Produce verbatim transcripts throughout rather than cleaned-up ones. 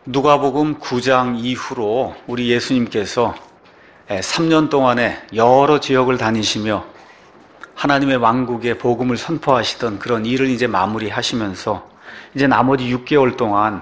누가복음 구 장 이후로 우리 예수님께서 삼 년 동안에 여러 지역을 다니시며 하나님의 왕국의 복음을 선포하시던 그런 일을 이제 마무리하시면서 이제 나머지 육 개월 동안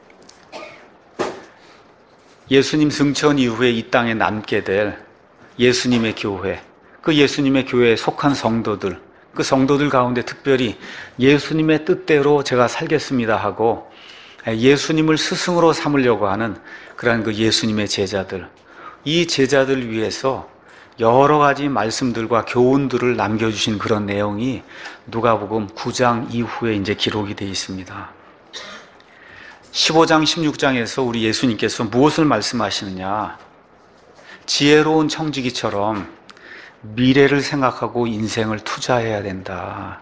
예수님 승천 이후에 이 땅에 남게 될 예수님의 교회, 그 예수님의 교회에 속한 성도들, 그 성도들 가운데 특별히 예수님의 뜻대로 제가 살겠습니다 하고 예수님을 스승으로 삼으려고 하는 그런 그 예수님의 제자들, 이 제자들 위해서 여러 가지 말씀들과 교훈들을 남겨주신 그런 내용이 누가복음 구 장 이후에 이제 기록이 되어 있습니다. 십오 장, 십육 장에서 우리 예수님께서 무엇을 말씀하시느냐? 지혜로운 청지기처럼 미래를 생각하고 인생을 투자해야 된다.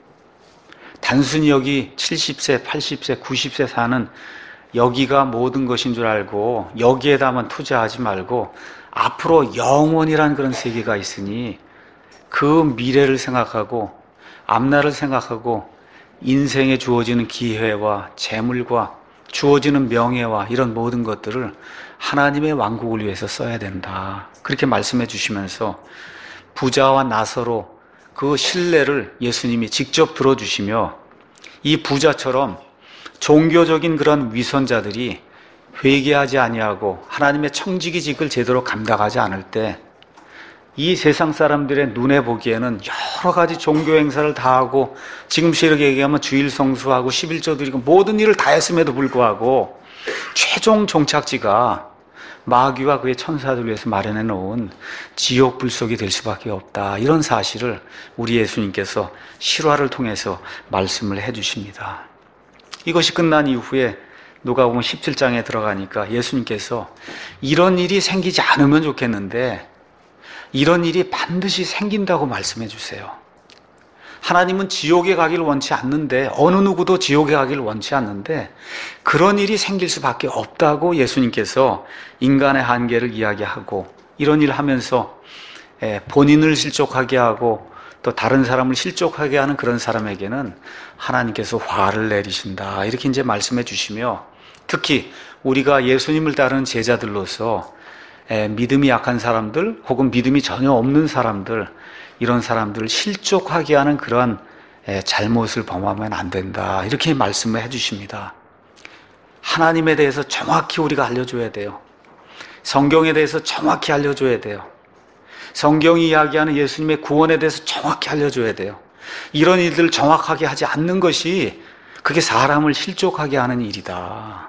단순히 여기 칠십 세, 팔십 세, 구십 세 사는 여기가 모든 것인 줄 알고 여기에다만 투자하지 말고 앞으로 영원이란 그런 세계가 있으니 그 미래를 생각하고 앞날을 생각하고 인생에 주어지는 기회와 재물과 주어지는 명예와 이런 모든 것들을 하나님의 왕국을 위해서 써야 된다. 그렇게 말씀해 주시면서 부자와 나서로 그 신뢰를 예수님이 직접 들어주시며 이 부자처럼 종교적인 그런 위선자들이 회개하지 아니하고 하나님의 청지기직을 제대로 감당하지 않을 때 이 세상 사람들의 눈에 보기에는 여러 가지 종교 행사를 다 하고 지금씩 이렇게 얘기하면 주일 성수하고 십일조 드리고 모든 일을 다 했음에도 불구하고 최종 종착지가 마귀와 그의 천사들 위해서 마련해 놓은 지옥 불속이 될 수밖에 없다. 이런 사실을 우리 예수님께서 실화를 통해서 말씀을 해 주십니다. 이것이 끝난 이후에 누가복음 십칠 장에 들어가니까 예수님께서 이런 일이 생기지 않으면 좋겠는데 이런 일이 반드시 생긴다고 말씀해 주세요. 하나님은 지옥에 가기를 원치 않는데 어느 누구도 지옥에 가기를 원치 않는데 그런 일이 생길 수밖에 없다고 예수님께서 인간의 한계를 이야기하고 이런 일을 하면서 본인을 실족하게 하고 또 다른 사람을 실족하게 하는 그런 사람에게는 하나님께서 화를 내리신다 이렇게 이제 말씀해 주시며 특히 우리가 예수님을 따르는 제자들로서 믿음이 약한 사람들 혹은 믿음이 전혀 없는 사람들 이런 사람들을 실족하게 하는 그런 잘못을 범하면 안 된다 이렇게 말씀을 해주십니다. 하나님에 대해서 정확히 우리가 알려줘야 돼요. 성경에 대해서 정확히 알려줘야 돼요. 성경이 이야기하는 예수님의 구원에 대해서 정확히 알려줘야 돼요. 이런 일들을 정확하게 하지 않는 것이 그게 사람을 실족하게 하는 일이다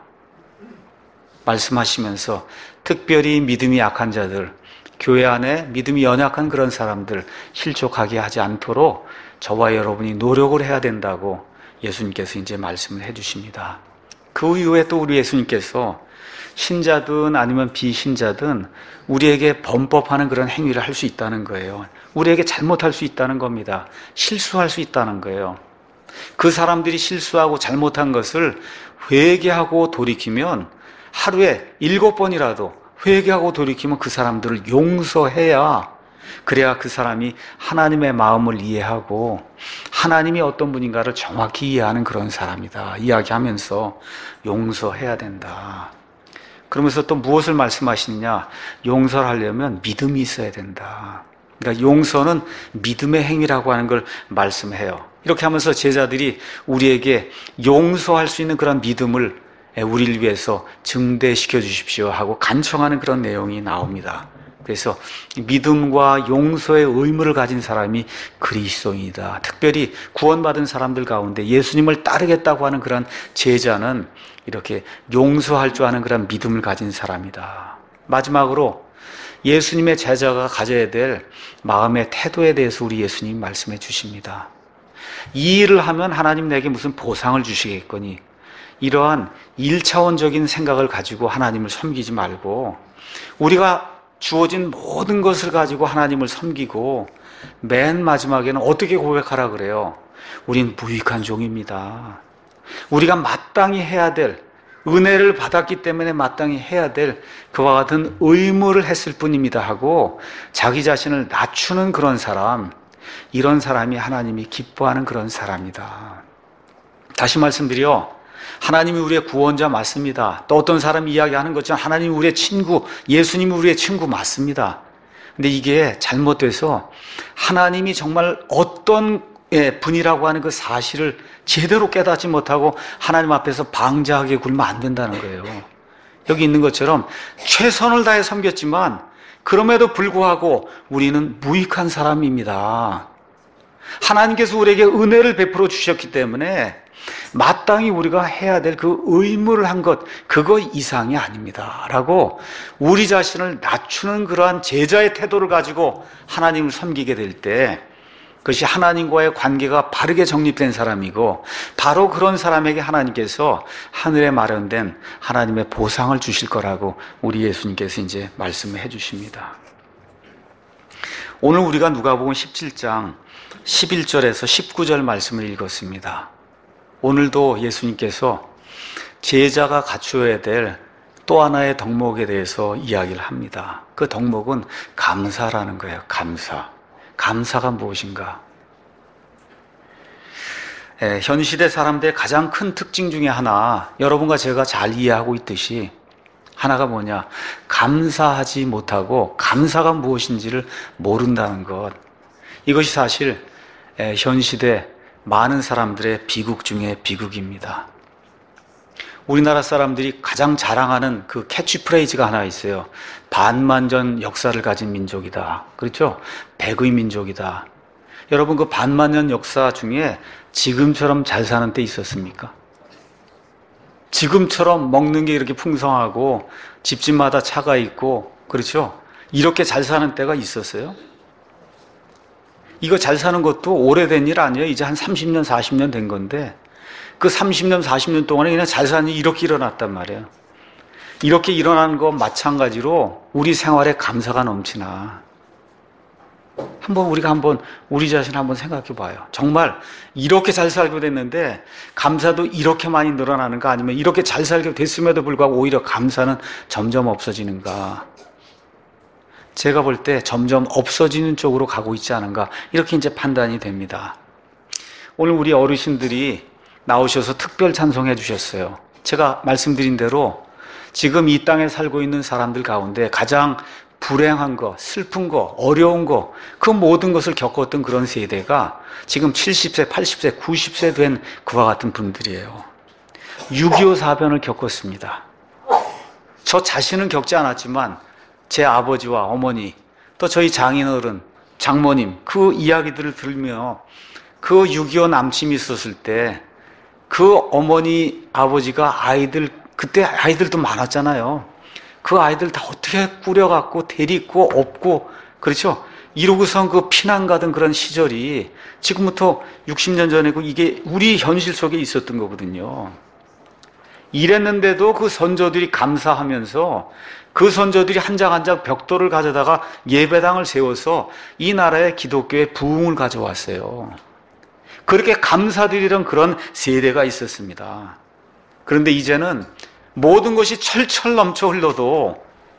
말씀하시면서 특별히 믿음이 약한 자들, 교회 안에 믿음이 연약한 그런 사람들 실족하게 하지 않도록 저와 여러분이 노력을 해야 된다고 예수님께서 이제 말씀을 해 주십니다. 그 이후에 또 우리 예수님께서 신자든 아니면 비신자든 우리에게 범법하는 그런 행위를 할 수 있다는 거예요. 우리에게 잘못할 수 있다는 겁니다. 실수할 수 있다는 거예요. 그 사람들이 실수하고 잘못한 것을 회개하고 돌이키면 하루에 일곱 번이라도 회개하고 돌이키면 그 사람들을 용서해야 그래야 그 사람이 하나님의 마음을 이해하고 하나님이 어떤 분인가를 정확히 이해하는 그런 사람이다 이야기하면서 용서해야 된다. 그러면서 또 무엇을 말씀하시느냐? 용서를 하려면 믿음이 있어야 된다. 그러니까 용서는 믿음의 행위라고 하는 걸 말씀해요. 이렇게 하면서 제자들이 우리에게 용서할 수 있는 그런 믿음을 우리를 위해서 증대시켜 주십시오 하고 간청하는 그런 내용이 나옵니다. 그래서 믿음과 용서의 의무를 가진 사람이 그리스도인이다. 특별히 구원받은 사람들 가운데 예수님을 따르겠다고 하는 그런 제자는 이렇게 용서할 줄 아는 그런 믿음을 가진 사람이다. 마지막으로 예수님의 제자가 가져야 될 마음의 태도에 대해서 우리 예수님이 말씀해 주십니다. 이 일을 하면 하나님 내게 무슨 보상을 주시겠거니 이러한 일차원적인 생각을 가지고 하나님을 섬기지 말고 우리가 주어진 모든 것을 가지고 하나님을 섬기고 맨 마지막에는 어떻게 고백하라 그래요? 우린 무익한 종입니다. 우리가 마땅히 해야 될 은혜를 받았기 때문에 마땅히 해야 될 그와 같은 의무를 했을 뿐입니다 하고 자기 자신을 낮추는 그런 사람, 이런 사람이 하나님이 기뻐하는 그런 사람이다. 다시 말씀드려 하나님이 우리의 구원자 맞습니다. 또 어떤 사람이 이야기하는 것처럼 하나님이 우리의 친구, 예수님이 우리의 친구 맞습니다. 근데 이게 잘못돼서 하나님이 정말 어떤 분이라고 하는 그 사실을 제대로 깨닫지 못하고 하나님 앞에서 방자하게 굴면 안 된다는 거예요. 여기 있는 것처럼 최선을 다해 섬겼지만 그럼에도 불구하고 우리는 무익한 사람입니다. 하나님께서 우리에게 은혜를 베풀어 주셨기 때문에 마땅히 우리가 해야 될 그 의무를 한 것, 그거 이상이 아닙니다 라고 우리 자신을 낮추는 그러한 제자의 태도를 가지고 하나님을 섬기게 될 때 그것이 하나님과의 관계가 바르게 정립된 사람이고 바로 그런 사람에게 하나님께서 하늘에 마련된 하나님의 보상을 주실 거라고 우리 예수님께서 이제 말씀을 해 주십니다. 오늘 우리가 누가복음 십칠 장 십일 절에서 십구 절 말씀을 읽었습니다. 오늘도 예수님께서 제자가 갖추어야 될 또 하나의 덕목에 대해서 이야기를 합니다. 그 덕목은 감사라는 거예요. 감사. 감사가 무엇인가? 예, 현 시대 사람들의 가장 큰 특징 중에 하나, 여러분과 제가 잘 이해하고 있듯이 하나가 뭐냐? 감사하지 못하고 감사가 무엇인지를 모른다는 것. 이것이 사실 예, 현 시대 많은 사람들의 비극 중에 비극입니다. 우리나라 사람들이 가장 자랑하는 그 캐치프레이즈가 하나 있어요. 반만년 역사를 가진 민족이다. 그렇죠? 백의 민족이다. 여러분 그 반만년 역사 중에 지금처럼 잘 사는 때 있었습니까? 지금처럼 먹는 게 이렇게 풍성하고 집집마다 차가 있고 그렇죠? 이렇게 잘 사는 때가 있었어요? 이거 잘 사는 것도 오래된 일 아니에요. 이제 한 삼십 년, 사십 년 된 건데 그 삼십 년, 사십 년 동안에 그냥 잘 사는 일이 이렇게 일어났단 말이에요. 이렇게 일어나는 거 마찬가지로 우리 생활에 감사가 넘치나. 한번 우리가 한번 우리 자신 한번 생각해 봐요. 정말 이렇게 잘 살게 됐는데 감사도 이렇게 많이 늘어나는가 아니면 이렇게 잘 살게 됐음에도 불구하고 오히려 감사는 점점 없어지는가. 제가 볼 때 점점 없어지는 쪽으로 가고 있지 않은가 이렇게 이제 판단이 됩니다. 오늘 우리 어르신들이 나오셔서 특별 찬송해 주셨어요. 제가 말씀드린 대로 지금 이 땅에 살고 있는 사람들 가운데 가장 불행한 거, 슬픈 거, 어려운 거, 그 모든 것을 겪었던 그런 세대가 지금 칠십 세, 팔십 세, 구십 세 된 그와 같은 분들이에요. 육이오 사변을 겪었습니다. 저 자신은 겪지 않았지만 제 아버지와 어머니, 또 저희 장인어른, 장모님 그 이야기들을 들으며 그 육이오 남침이 있었을 때 그 어머니, 아버지가 아이들, 그때 아이들도 많았잖아요. 그 아이들 다 어떻게 꾸려갖고 데리고 업고 그렇죠? 이러고선 그 피난 가던 그런 시절이 지금부터 육십 년 전이고 이게 우리 현실 속에 있었던 거거든요. 이랬는데도 그 선조들이 감사하면서 그 선조들이 한 장 한 장 벽돌을 가져다가 예배당을 세워서 이 나라의 기독교의 부흥을 가져왔어요. 그렇게 감사드리던 그런 세대가 있었습니다. 그런데 이제는 모든 것이 철철 넘쳐 흘러도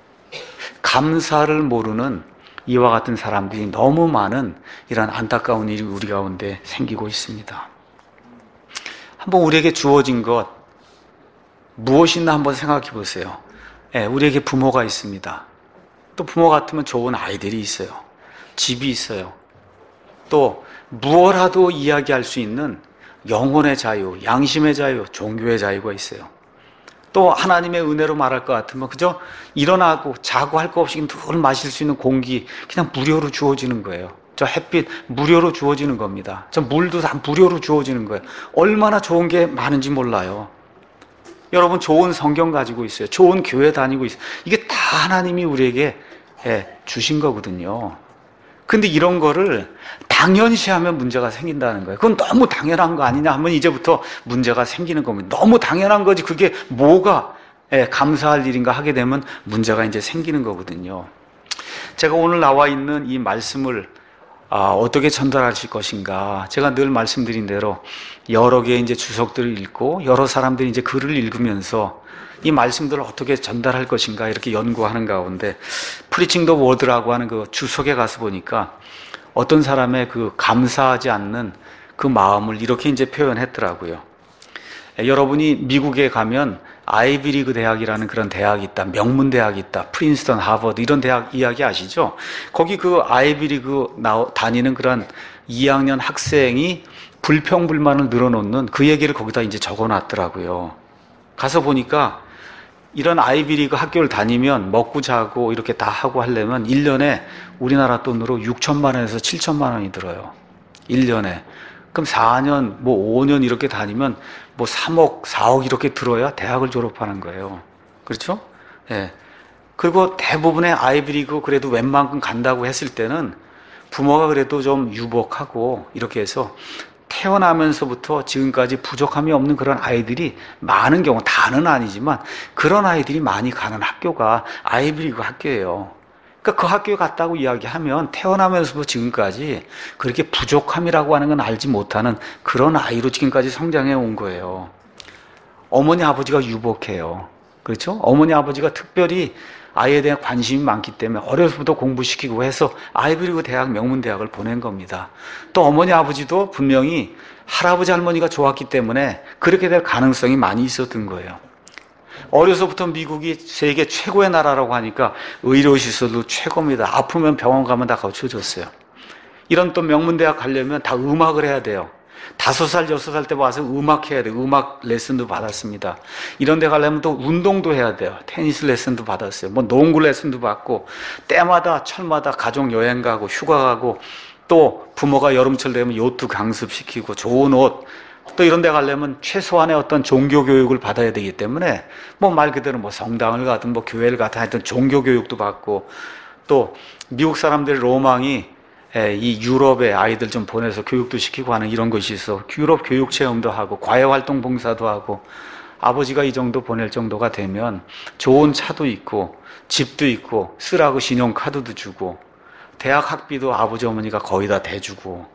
감사를 모르는 이와 같은 사람들이 너무 많은 이런 안타까운 일이 우리 가운데 생기고 있습니다. 한번 우리에게 주어진 것 무엇이 있나 한번 생각해 보세요. 네, 우리에게 부모가 있습니다. 또 부모 같으면 좋은 아이들이 있어요. 집이 있어요. 또 무엇라도 이야기할 수 있는 영혼의 자유, 양심의 자유, 종교의 자유가 있어요. 또 하나님의 은혜로 말할 것 같으면 그저 일어나고 자고 할 거 없이 늘 마실 수 있는 공기 그냥 무료로 주어지는 거예요. 저 햇빛 무료로 주어지는 겁니다. 저 물도 다 무료로 주어지는 거예요. 얼마나 좋은 게 많은지 몰라요. 여러분 좋은 성경 가지고 있어요. 좋은 교회 다니고 있어요. 이게 다 하나님이 우리에게 주신 거거든요. 근데 이런 거를 당연시하면 문제가 생긴다는 거예요. 그건 너무 당연한 거 아니냐 하면 이제부터 문제가 생기는 겁니다. 너무 당연한 거지 그게 뭐가 감사할 일인가 하게 되면 문제가 이제 생기는 거거든요. 제가 오늘 나와 있는 이 말씀을 아, 어떻게 전달하실 것인가. 제가 늘 말씀드린 대로 여러 개의 이제 주석들을 읽고 여러 사람들이 이제 글을 읽으면서 이 말씀들을 어떻게 전달할 것인가 이렇게 연구하는 가운데 프리칭 더 워드라고 하는 그 주석에 가서 보니까 어떤 사람의 그 감사하지 않는 그 마음을 이렇게 이제 표현했더라고요. 여러분이 미국에 가면 아이비리그 대학이라는 그런 대학이 있다, 명문 대학이 있다, 프린스턴, 하버드 이런 대학 이야기 아시죠? 거기 그 아이비리그 나오, 다니는 그런 이 학년 학생이 불평불만을 늘어놓는 그 얘기를 거기다 이제 적어놨더라고요. 가서 보니까 이런 아이비리그 학교를 다니면 먹고 자고 이렇게 다 하고 하려면 일 년에 우리나라 돈으로 육천만 원에서 칠천만 원이 들어요. 일 년에. 그럼 사 년, 뭐 오 년 이렇게 다니면 뭐 삼억, 사억 이렇게 들어야 대학을 졸업하는 거예요. 그렇죠? 예. 그리고 대부분의 아이비리그 그래도 웬만큼 간다고 했을 때는 부모가 그래도 좀 유복하고 이렇게 해서 태어나면서부터 지금까지 부족함이 없는 그런 아이들이 많은 경우, 다는 아니지만 그런 아이들이 많이 가는 학교가 아이비리그 학교예요. 그러니까 그 학교에 갔다고 이야기하면 태어나면서부터 지금까지 그렇게 부족함이라고 하는 건 알지 못하는 그런 아이로 지금까지 성장해 온 거예요. 어머니 아버지가 유복해요. 그렇죠? 어머니 아버지가 특별히 아이에 대한 관심이 많기 때문에 어려서부터 공부시키고 해서 아이비리그 대학, 명문 대학을 보낸 겁니다. 또 어머니 아버지도 분명히 할아버지 할머니가 좋았기 때문에 그렇게 될 가능성이 많이 있었던 거예요. 어려서부터 미국이 세계 최고의 나라라고 하니까 의료시설도 최고입니다. 아프면 병원 가면 다 거쳐줬어요. 이런 또 명문대학 가려면 다 음악을 해야 돼요. 다섯 살, 여섯 살 때 와서 음악 해야 돼요. 음악 레슨도 받았습니다. 이런 데 가려면 또 운동도 해야 돼요. 테니스 레슨도 받았어요. 뭐 농구 레슨도 받고, 때마다, 철마다 가족 여행 가고, 휴가 가고, 또 부모가 여름철 되면 요트 강습시키고, 좋은 옷, 또 이런 데 가려면 최소한의 어떤 종교 교육을 받아야 되기 때문에 뭐 말 그대로 뭐 성당을 가든 뭐 교회를 가든 하여튼 종교 교육도 받고, 또 미국 사람들의 로망이 이 유럽에 아이들 좀 보내서 교육도 시키고 하는 이런 것이 있어 유럽 교육 체험도 하고 과외활동 봉사도 하고, 아버지가 이 정도 보낼 정도가 되면 좋은 차도 있고 집도 있고 쓰라고 신용카드도 주고 대학 학비도 아버지 어머니가 거의 다 대주고.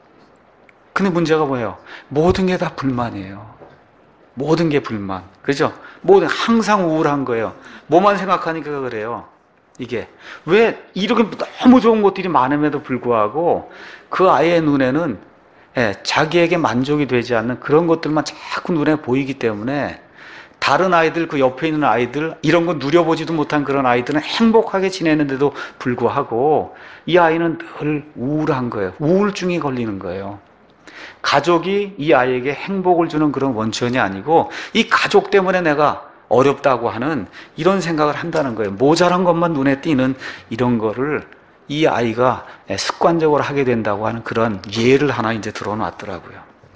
근데 문제가 뭐예요? 모든 게 다 불만이에요. 모든 게 불만. 그죠? 모든, 항상 우울한 거예요. 뭐만 생각하니까 그래요. 이게. 왜 이렇게 너무 좋은 것들이 많음에도 불구하고 그 아이의 눈에는 예, 자기에게 만족이 되지 않는 그런 것들만 자꾸 눈에 보이기 때문에 다른 아이들, 그 옆에 있는 아이들, 이런 거 누려보지도 못한 그런 아이들은 행복하게 지내는데도 불구하고 이 아이는 늘 우울한 거예요. 우울증이 걸리는 거예요. 가족이 이 아이에게 행복을 주는 그런 원천이 아니고 이 가족 때문에 내가 어렵다고 하는 이런 생각을 한다는 거예요. 모자란 것만 눈에 띄는 이런 거를 이 아이가 습관적으로 하게 된다고 하는 그런 예를 하나 이제 들어놨더라고요.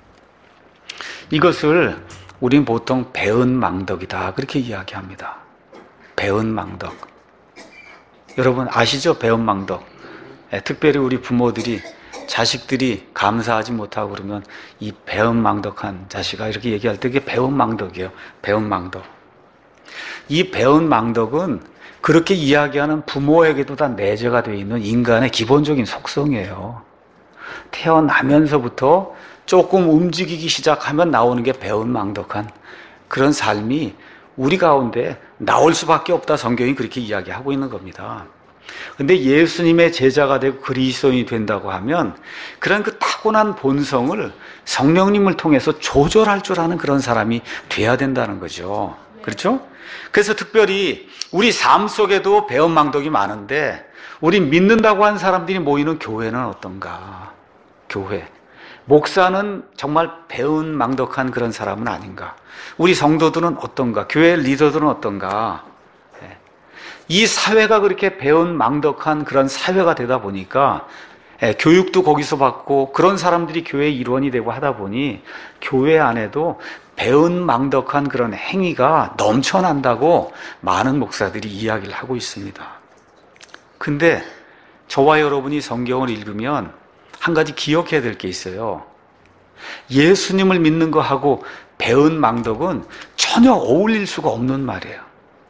이것을 우린 보통 배은망덕이다 그렇게 이야기합니다. 배은망덕. 여러분 아시죠? 배은망덕. 특별히 우리 부모들이 자식들이 감사하지 못하고 그러면 이 배은망덕한 자식아 이렇게 얘기할 때 그게 배은망덕이에요. 배은망덕. 이 배은망덕은 그렇게 이야기하는 부모에게도 다 내재가 되어 있는 인간의 기본적인 속성이에요. 태어나면서부터 조금 움직이기 시작하면 나오는 게 배은망덕한 그런 삶이 우리 가운데 나올 수밖에 없다. 성경이 그렇게 이야기하고 있는 겁니다. 근데 예수님의 제자가 되고 그리스도인이 된다고 하면 그런 그 타고난 본성을 성령님을 통해서 조절할 줄 아는 그런 사람이 돼야 된다는 거죠. 그렇죠? 그래서 특별히 우리 삶 속에도 배은망덕이 많은데 우리 믿는다고 하는 사람들이 모이는 교회는 어떤가? 교회. 목사는 정말 배은망덕한 그런 사람은 아닌가? 우리 성도들은 어떤가? 교회 리더들은 어떤가? 이 사회가 그렇게 배은망덕한 그런 사회가 되다 보니까 교육도 거기서 받고 그런 사람들이 교회의 일원이 되고 하다 보니 교회 안에도 배은망덕한 그런 행위가 넘쳐난다고 많은 목사들이 이야기를 하고 있습니다. 근데 저와 여러분이 성경을 읽으면 한 가지 기억해야 될 게 있어요. 예수님을 믿는 거하고 배은망덕은 전혀 어울릴 수가 없는 말이에요.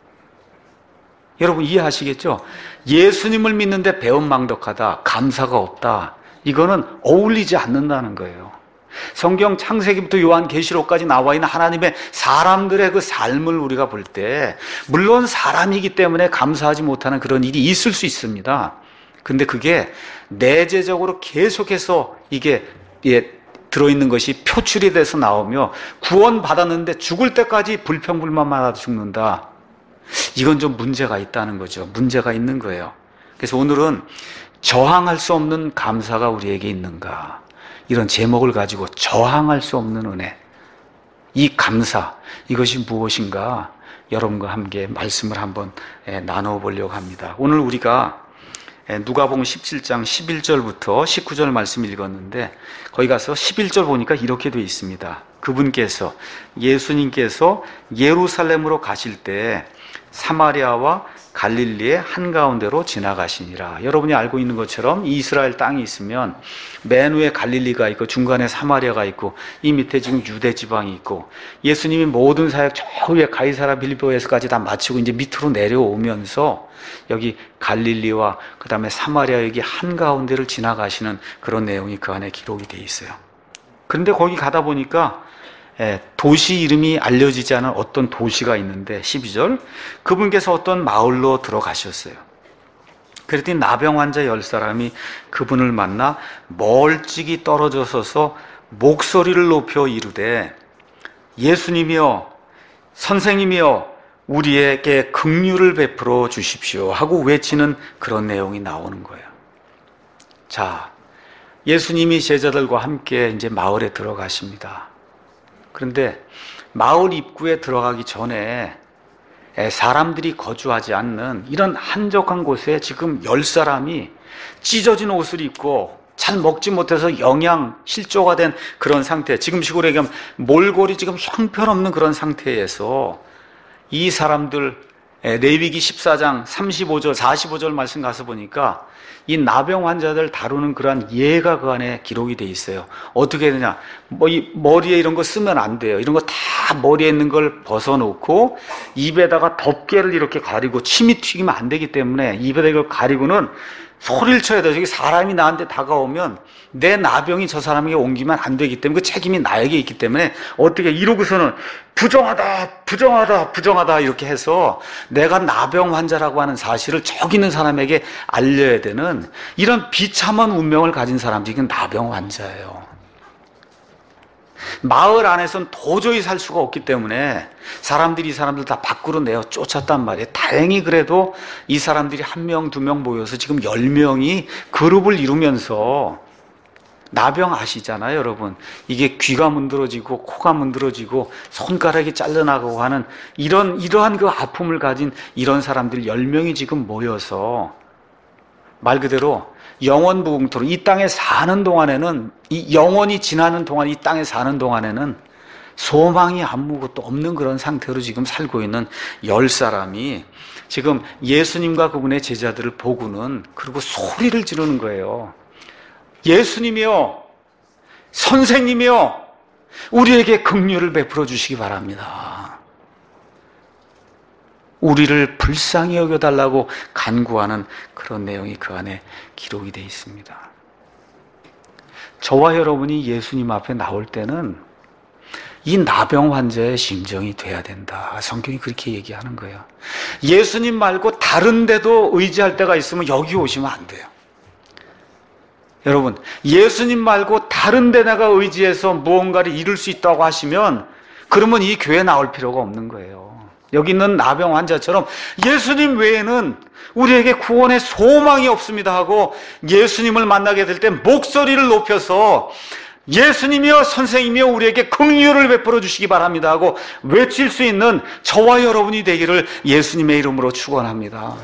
여러분 이해하시겠죠? 예수님을 믿는데 배은망덕하다, 감사가 없다, 이거는 어울리지 않는다는 거예요. 성경 창세기부터 요한계시록까지 나와 있는 하나님의 사람들의 그 삶을 우리가 볼 때 물론 사람이기 때문에 감사하지 못하는 그런 일이 있을 수 있습니다. 근데 그게 내재적으로 계속해서 이게 예, 들어있는 것이 표출이 돼서 나오며 구원받았는데 죽을 때까지 불평불만마다 죽는다. 이건 좀 문제가 있다는 거죠. 문제가 있는 거예요. 그래서 오늘은 저항할 수 없는 감사가 우리에게 있는가, 이런 제목을 가지고 저항할 수 없는 은혜, 이 감사, 이것이 무엇인가 여러분과 함께 말씀을 한번 나눠보려고 합니다. 오늘 우리가 누가복음 십칠 장 십일 절부터 십구 절 말씀 읽었는데, 거기 가서 십일 절 보니까 이렇게 되어 있습니다. 그분께서, 예수님께서 예루살렘으로 가실 때 사마리아와 갈릴리의 한가운데로 지나가시니라. 여러분이 알고 있는 것처럼 이스라엘 땅이 있으면 맨 위에 갈릴리가 있고 중간에 사마리아가 있고 이 밑에 지금 유대 지방이 있고, 예수님이 모든 사역 저 위에 가이사라 빌보에서까지 다 마치고 이제 밑으로 내려오면서 여기 갈릴리와 그 다음에 사마리아 여기 한가운데를 지나가시는 그런 내용이 그 안에 기록이 되어 있어요. 그런데 거기 가다 보니까 도시 이름이 알려지지 않은 어떤 도시가 있는데, 십이 절, 그분께서 어떤 마을로 들어가셨어요. 그랬더니 나병 환자 열 사람이 그분을 만나 멀찍이 떨어져 서서 목소리를 높여 이르되 예수님이여, 선생님이여, 우리에게 긍휼을 베풀어 주십시오 하고 외치는 그런 내용이 나오는 거예요. 자, 예수님이 제자들과 함께 이제 마을에 들어가십니다. 그런데 마을 입구에 들어가기 전에 사람들이 거주하지 않는 이런 한적한 곳에 지금 열 사람이 찢어진 옷을 입고 잘 먹지 못해서 영양 실조가 된 그런 상태, 지금 식으로 얘기하면 몰골이 지금 형편없는 그런 상태에서 이 사람들, 레위기 십사 장 삼십오 절 사십오 절 말씀 가서 보니까 이 나병 환자들 다루는 그러한 예가 그 안에 기록이 돼 있어요. 어떻게 되냐, 뭐 이 머리에 이런 거 쓰면 안 돼요. 이런 거 다 머리에 있는 걸 벗어놓고 입에다가 덮개를 이렇게 가리고, 침이 튀기면 안 되기 때문에 입에다 이걸 가리고는 소리를 쳐야 돼요. 저기 사람이 나한테 다가오면 내 나병이 저 사람에게 옮기면 안 되기 때문에 그 책임이 나에게 있기 때문에 어떻게 이러고서는 부정하다, 부정하다, 부정하다 이렇게 해서 내가 나병 환자라고 하는 사실을 저기 있는 사람에게 알려야 되는 이런 비참한 운명을 가진 사람들이 나병 환자예요. 마을 안에서는 도저히 살 수가 없기 때문에 사람들이 이 사람들 다 밖으로 내어 쫓았단 말이에요. 다행히 그래도 이 사람들이 한 명, 두 명 모여서 지금 열 명이 그룹을 이루면서, 나병 아시잖아요, 여러분. 이게 귀가 문드러지고 코가 문드러지고 손가락이 잘려나가고 하는 이런 이러한 그 아픔을 가진 이런 사람들 열 명이 지금 모여서 말 그대로 영원 무궁토로 이 땅에 사는 동안에는, 이 영원히 지나는 동안 이 땅에 사는 동안에는 소망이 아무것도 없는 그런 상태로 지금 살고 있는 열 사람이 지금 예수님과 그분의 제자들을 보고는, 그리고 소리를 지르는 거예요. 예수님이요, 선생님이요, 우리에게 긍휼을 베풀어 주시기 바랍니다. 우리를 불쌍히 여겨달라고 간구하는 그런 내용이 그 안에 기록이 되어 있습니다. 저와 여러분이 예수님 앞에 나올 때는 이 나병 환자의 심정이 돼야 된다. 성경이 그렇게 얘기하는 거예요. 예수님 말고 다른 데도 의지할 때가 있으면 여기 오시면 안 돼요. 여러분, 예수님 말고 다른 데 내가 의지해서 무언가를 이룰 수 있다고 하시면 그러면 이 교회에 나올 필요가 없는 거예요. 여기 있는 나병 환자처럼 예수님 외에는 우리에게 구원의 소망이 없습니다 하고 예수님을 만나게 될 때 목소리를 높여서 예수님이여, 선생님이여, 우리에게 긍휼을 베풀어 주시기 바랍니다 하고 외칠 수 있는 저와 여러분이 되기를 예수님의 이름으로 축원합니다.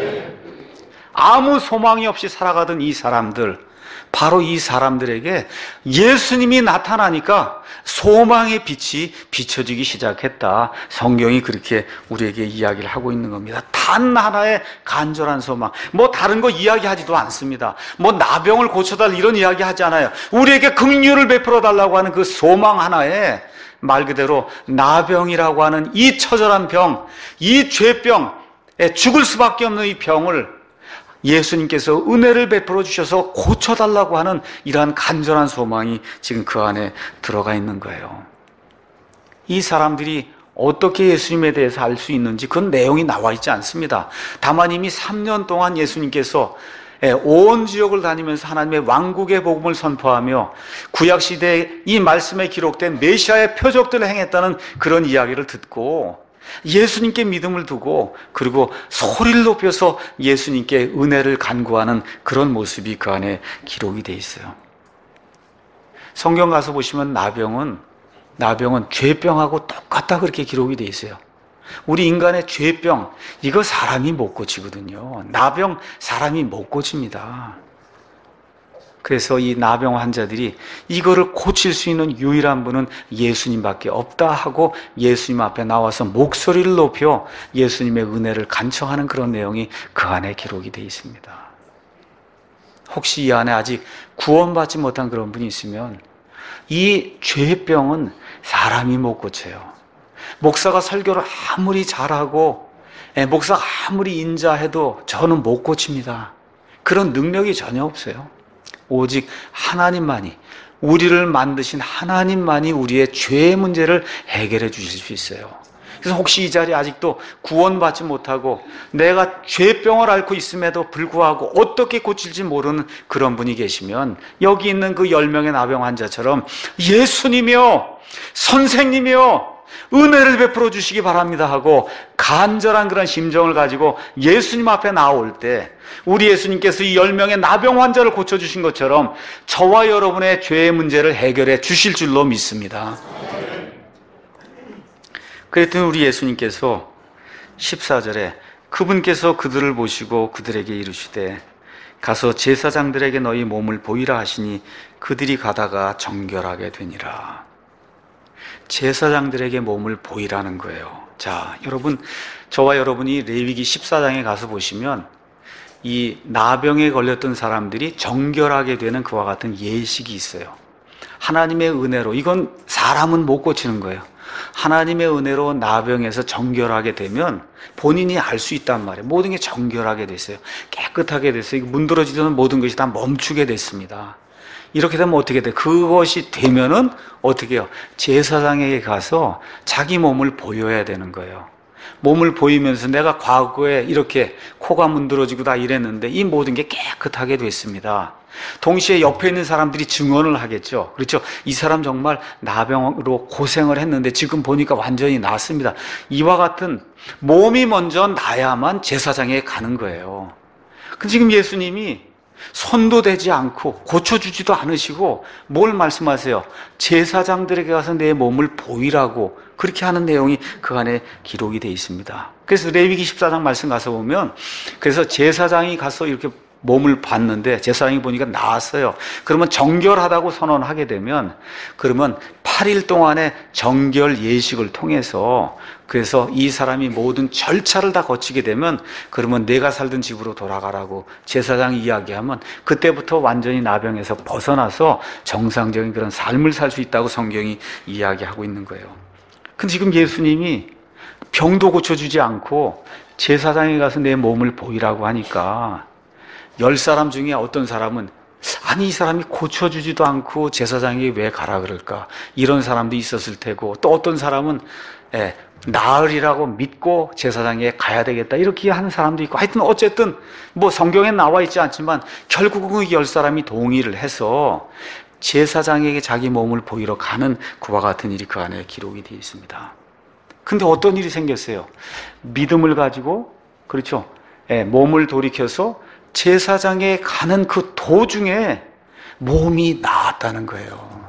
아무 소망이 없이 살아가던 이 사람들, 바로 이 사람들에게 예수님이 나타나니까 소망의 빛이 비춰지기 시작했다. 성경이 그렇게 우리에게 이야기를 하고 있는 겁니다. 단 하나의 간절한 소망. 뭐 다른 거 이야기하지도 않습니다. 뭐 나병을 고쳐달 이런 이야기 하지 않아요. 우리에게 긍휼을 베풀어 달라고 하는 그 소망 하나에 말 그대로 나병이라고 하는 이 처절한 병, 이 죄병, 죽을 수밖에 없는 이 병을 예수님께서 은혜를 베풀어 주셔서 고쳐달라고 하는 이러한 간절한 소망이 지금 그 안에 들어가 있는 거예요. 이 사람들이 어떻게 예수님에 대해서 알 수 있는지 그런 내용이 나와 있지 않습니다. 다만 이미 삼 년 동안 예수님께서 온 지역을 다니면서 하나님의 왕국의 복음을 선포하며 구약시대에 이 말씀에 기록된 메시아의 표적들을 행했다는 그런 이야기를 듣고 예수님께 믿음을 두고 그리고 소리를 높여서 예수님께 은혜를 간구하는 그런 모습이 그 안에 기록이 돼 있어요. 성경 가서 보시면 나병은 나병은 죄병하고 똑같다 그렇게 기록이 돼 있어요. 우리 인간의 죄병, 이거 사람이 못 고치거든요. 나병 사람이 못 고칩니다. 그래서 이 나병 환자들이 이거를 고칠 수 있는 유일한 분은 예수님밖에 없다 하고 예수님 앞에 나와서 목소리를 높여 예수님의 은혜를 간청하는 그런 내용이 그 안에 기록이 되어 있습니다. 혹시 이 안에 아직 구원받지 못한 그런 분이 있으면 이 죄병은 사람이 못 고쳐요. 목사가 설교를 아무리 잘하고 목사가 아무리 인자해도 저는 못 고칩니다. 그런 능력이 전혀 없어요. 오직 하나님만이, 우리를 만드신 하나님만이 우리의 죄의 문제를 해결해 주실 수 있어요. 그래서 혹시 이 자리에 아직도 구원받지 못하고 내가 죄병을 앓고 있음에도 불구하고 어떻게 고칠지 모르는 그런 분이 계시면 여기 있는 그 열 명의 나병 환자처럼 예수님이요, 선생님이요, 은혜를 베풀어 주시기 바랍니다 하고 간절한 그런 심정을 가지고 예수님 앞에 나올 때 우리 예수님께서 이 열 명의 나병 환자를 고쳐주신 것처럼 저와 여러분의 죄의 문제를 해결해 주실 줄로 믿습니다. 그랬더니 우리 예수님께서 십사 절에 그분께서 그들을 보시고 그들에게 이르시되 가서 제사장들에게 너희 몸을 보이라 하시니 그들이 가다가 정결하게 되니라. 제사장들에게 몸을 보이라는 거예요. 자, 여러분, 저와 여러분이 레위기 십사 장에 가서 보시면 이 나병에 걸렸던 사람들이 정결하게 되는 그와 같은 예식이 있어요. 하나님의 은혜로, 이건 사람은 못 고치는 거예요. 하나님의 은혜로 나병에서 정결하게 되면 본인이 알 수 있단 말이에요. 모든 게 정결하게 됐어요. 깨끗하게 됐어요. 문드러지던 모든 것이 다 멈추게 됐습니다. 이렇게 되면 어떻게 돼? 그것이 되면은 어떻게 해요? 제사장에게 가서 자기 몸을 보여야 되는 거예요. 몸을 보이면서 내가 과거에 이렇게 코가 문드러지고 다 이랬는데 이 모든 게 깨끗하게 됐습니다. 동시에 옆에 있는 사람들이 증언을 하겠죠. 그렇죠? 이 사람 정말 나병으로 고생을 했는데 지금 보니까 완전히 낫습니다. 이와 같은 몸이 먼저 나야만 제사장에 가는 거예요. 근데 지금 예수님이 손도 대지 않고 고쳐주지도 않으시고 뭘 말씀하세요? 제사장들에게 가서 내 몸을 보이라고 그렇게 하는 내용이 그 안에 기록이 되어 있습니다. 그래서 레위기 십사 장 말씀 가서 보면 그래서 제사장이 가서 이렇게 몸을 봤는데 제사장이 보니까 나았어요. 그러면 정결하다고 선언하게 되면 그러면 팔 일 동안의 정결 예식을 통해서 그래서 이 사람이 모든 절차를 다 거치게 되면 그러면 내가 살던 집으로 돌아가라고 제사장이 이야기하면 그때부터 완전히 나병에서 벗어나서 정상적인 그런 삶을 살 수 있다고 성경이 이야기하고 있는 거예요. 근데 지금 예수님이 병도 고쳐주지 않고 제사장에 가서 내 몸을 보이라고 하니까 열 사람 중에 어떤 사람은 아니 이 사람이 고쳐주지도 않고 제사장이 왜 가라 그럴까 이런 사람도 있었을 테고 또 어떤 사람은 예, 나으리라고 믿고 제사장에 가야 되겠다 이렇게 하는 사람도 있고 하여튼 어쨌든 뭐 성경에 나와 있지 않지만 결국은 열 사람이 동의를 해서 제사장에게 자기 몸을 보이러 가는 그와 같은 일이 그 안에 기록이 되어 있습니다. 근데 어떤 일이 생겼어요? 믿음을 가지고 그렇죠? 예, 몸을 돌이켜서 제사장에 가는 그 도중에 몸이 나았다는 거예요.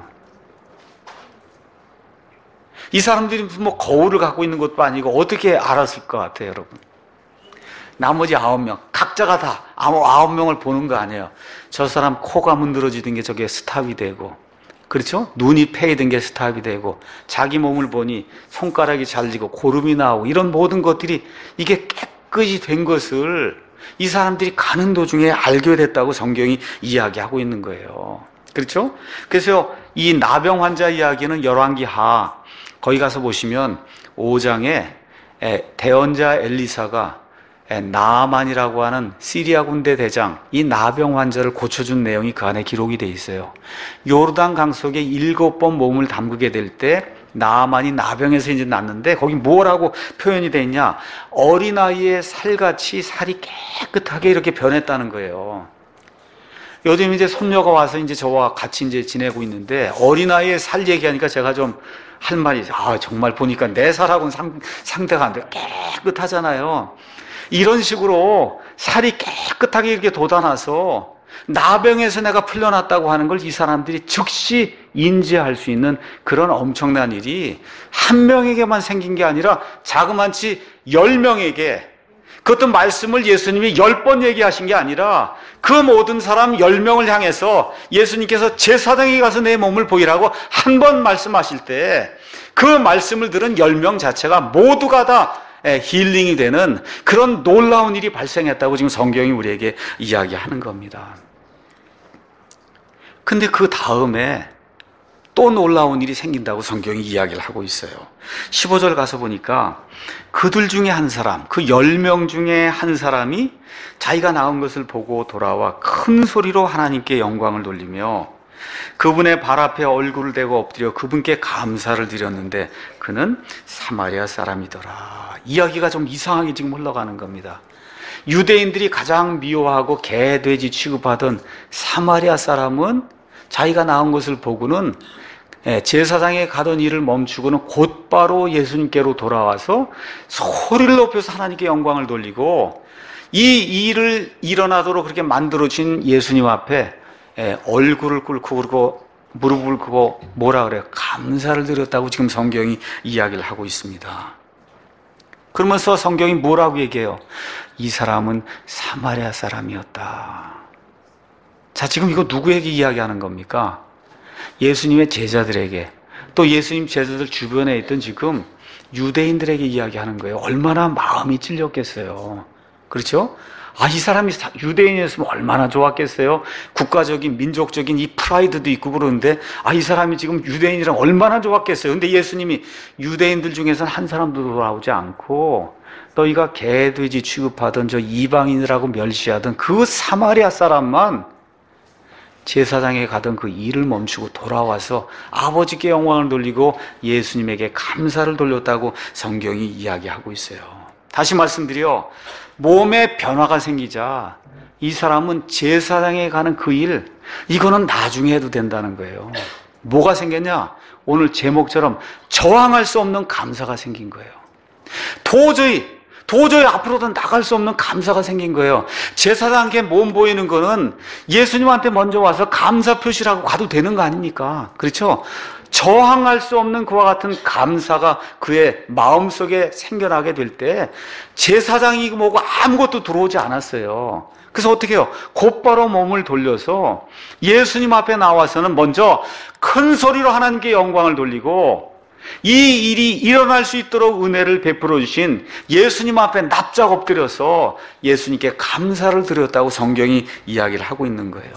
이 사람들이 뭐 거울을 갖고 있는 것도 아니고 어떻게 알았을 것 같아요, 여러분? 나머지 아홉 명, 각자가 다 아홉 명을 보는 거 아니에요. 저 사람 코가 문드러지던 게 저게 스탑이 되고, 그렇죠? 눈이 패이던 게 스탑이 되고, 자기 몸을 보니 손가락이 잘리고 고름이 나오고 이런 모든 것들이 이게 깨끗이 된 것을 이 사람들이 가는 도중에 알게 됐다고 성경이 이야기하고 있는 거예요. 그렇죠? 그래서 이 나병 환자 이야기는 열왕기하 거기 가서 보시면 오 장에 대언자 엘리사가 나아만이라고 하는 시리아 군대 대장 이 나병 환자를 고쳐준 내용이 그 안에 기록이 돼 있어요. 요르단 강 속에 일곱 번 몸을 담그게 될 때 나아만이 나병에서 이제 났는데 거기 뭐라고 표현이 돼 있냐? 어린아이의 살같이 살이 깨끗하게 이렇게 변했다는 거예요. 요즘 이제 손녀가 와서 이제 저와 같이 이제 지내고 있는데 어린아이의 살 얘기하니까 제가 좀 할 말이, 아, 정말 보니까 내 살하고는 상, 상대가 안 돼. 깨끗하잖아요. 이런 식으로 살이 깨끗하게 이렇게 돋아나서 나병에서 내가 풀려났다고 하는 걸 이 사람들이 즉시 인지할 수 있는 그런 엄청난 일이 한 명에게만 생긴 게 아니라 자그만치 열 명에게, 그것도 말씀을 예수님이 열 번 얘기하신 게 아니라 그 모든 사람 열 명을 향해서 예수님께서 제사장에 가서 내 몸을 보이라고 한 번 말씀하실 때 그 말씀을 들은 열 명 자체가 모두가 다 힐링이 되는 그런 놀라운 일이 발생했다고 지금 성경이 우리에게 이야기하는 겁니다. 근데 그 다음에 또 놀라운 일이 생긴다고 성경이 이야기를 하고 있어요. 십오 절 가서 보니까 그들 중에 한 사람, 그 열 명 중에 한 사람이 자기가 낳은 것을 보고 돌아와 큰 소리로 하나님께 영광을 돌리며 그분의 발 앞에 얼굴을 대고 엎드려 그분께 감사를 드렸는데 그는 사마리아 사람이더라. 이야기가 좀 이상하게 지금 흘러가는 겁니다. 유대인들이 가장 미워하고 개, 돼지 취급하던 사마리아 사람은 자기가 낳은 것을 보고는 제사장에 가던 일을 멈추고는 곧바로 예수님께로 돌아와서 소리를 높여서 하나님께 영광을 돌리고 이 일을 일어나도록 그렇게 만들어진 예수님 앞에 얼굴을 꿇고 그리고 무릎을 꿇고 뭐라 그래요? 감사를 드렸다고 지금 성경이 이야기를 하고 있습니다. 그러면서 성경이 뭐라고 얘기해요? 이 사람은 사마리아 사람이었다. 자, 지금 이거 누구에게 이야기하는 겁니까? 예수님의 제자들에게, 또 예수님 제자들 주변에 있던 지금 유대인들에게 이야기하는 거예요. 얼마나 마음이 찔렸겠어요. 그렇죠? 아, 이 사람이 유대인이었으면 얼마나 좋았겠어요. 국가적인 민족적인 이 프라이드도 있고 그러는데 아, 이 사람이 지금 유대인이랑 얼마나 좋았겠어요. 근데 예수님이 유대인들 중에서는 한 사람도 돌아오지 않고 너희가 개, 돼지 취급하던 저 이방인이라고 멸시하던 그 사마리아 사람만 제사장에 가던 그 일을 멈추고 돌아와서 아버지께 영광을 돌리고 예수님에게 감사를 돌렸다고 성경이 이야기하고 있어요. 다시 말씀드려, 몸에 변화가 생기자 이 사람은 제사장에 가는 그 일, 이거는 나중에 해도 된다는 거예요. 뭐가 생겼냐? 오늘 제목처럼 저항할 수 없는 감사가 생긴 거예요. 도저히 도저히 앞으로도 나갈 수 없는 감사가 생긴 거예요. 제사장께 몸 보이는 거는 예수님한테 먼저 와서 감사 표시를 하고 가도 되는 거 아닙니까? 그렇죠? 저항할 수 없는 그와 같은 감사가 그의 마음속에 생겨나게 될 때 제사장이 뭐고 아무것도 들어오지 않았어요. 그래서 어떻게 해요? 곧바로 몸을 돌려서 예수님 앞에 나와서는 먼저 큰 소리로 하나님께 영광을 돌리고 이 일이 일어날 수 있도록 은혜를 베풀어 주신 예수님 앞에 납작 엎드려서 예수님께 감사를 드렸다고 성경이 이야기를 하고 있는 거예요.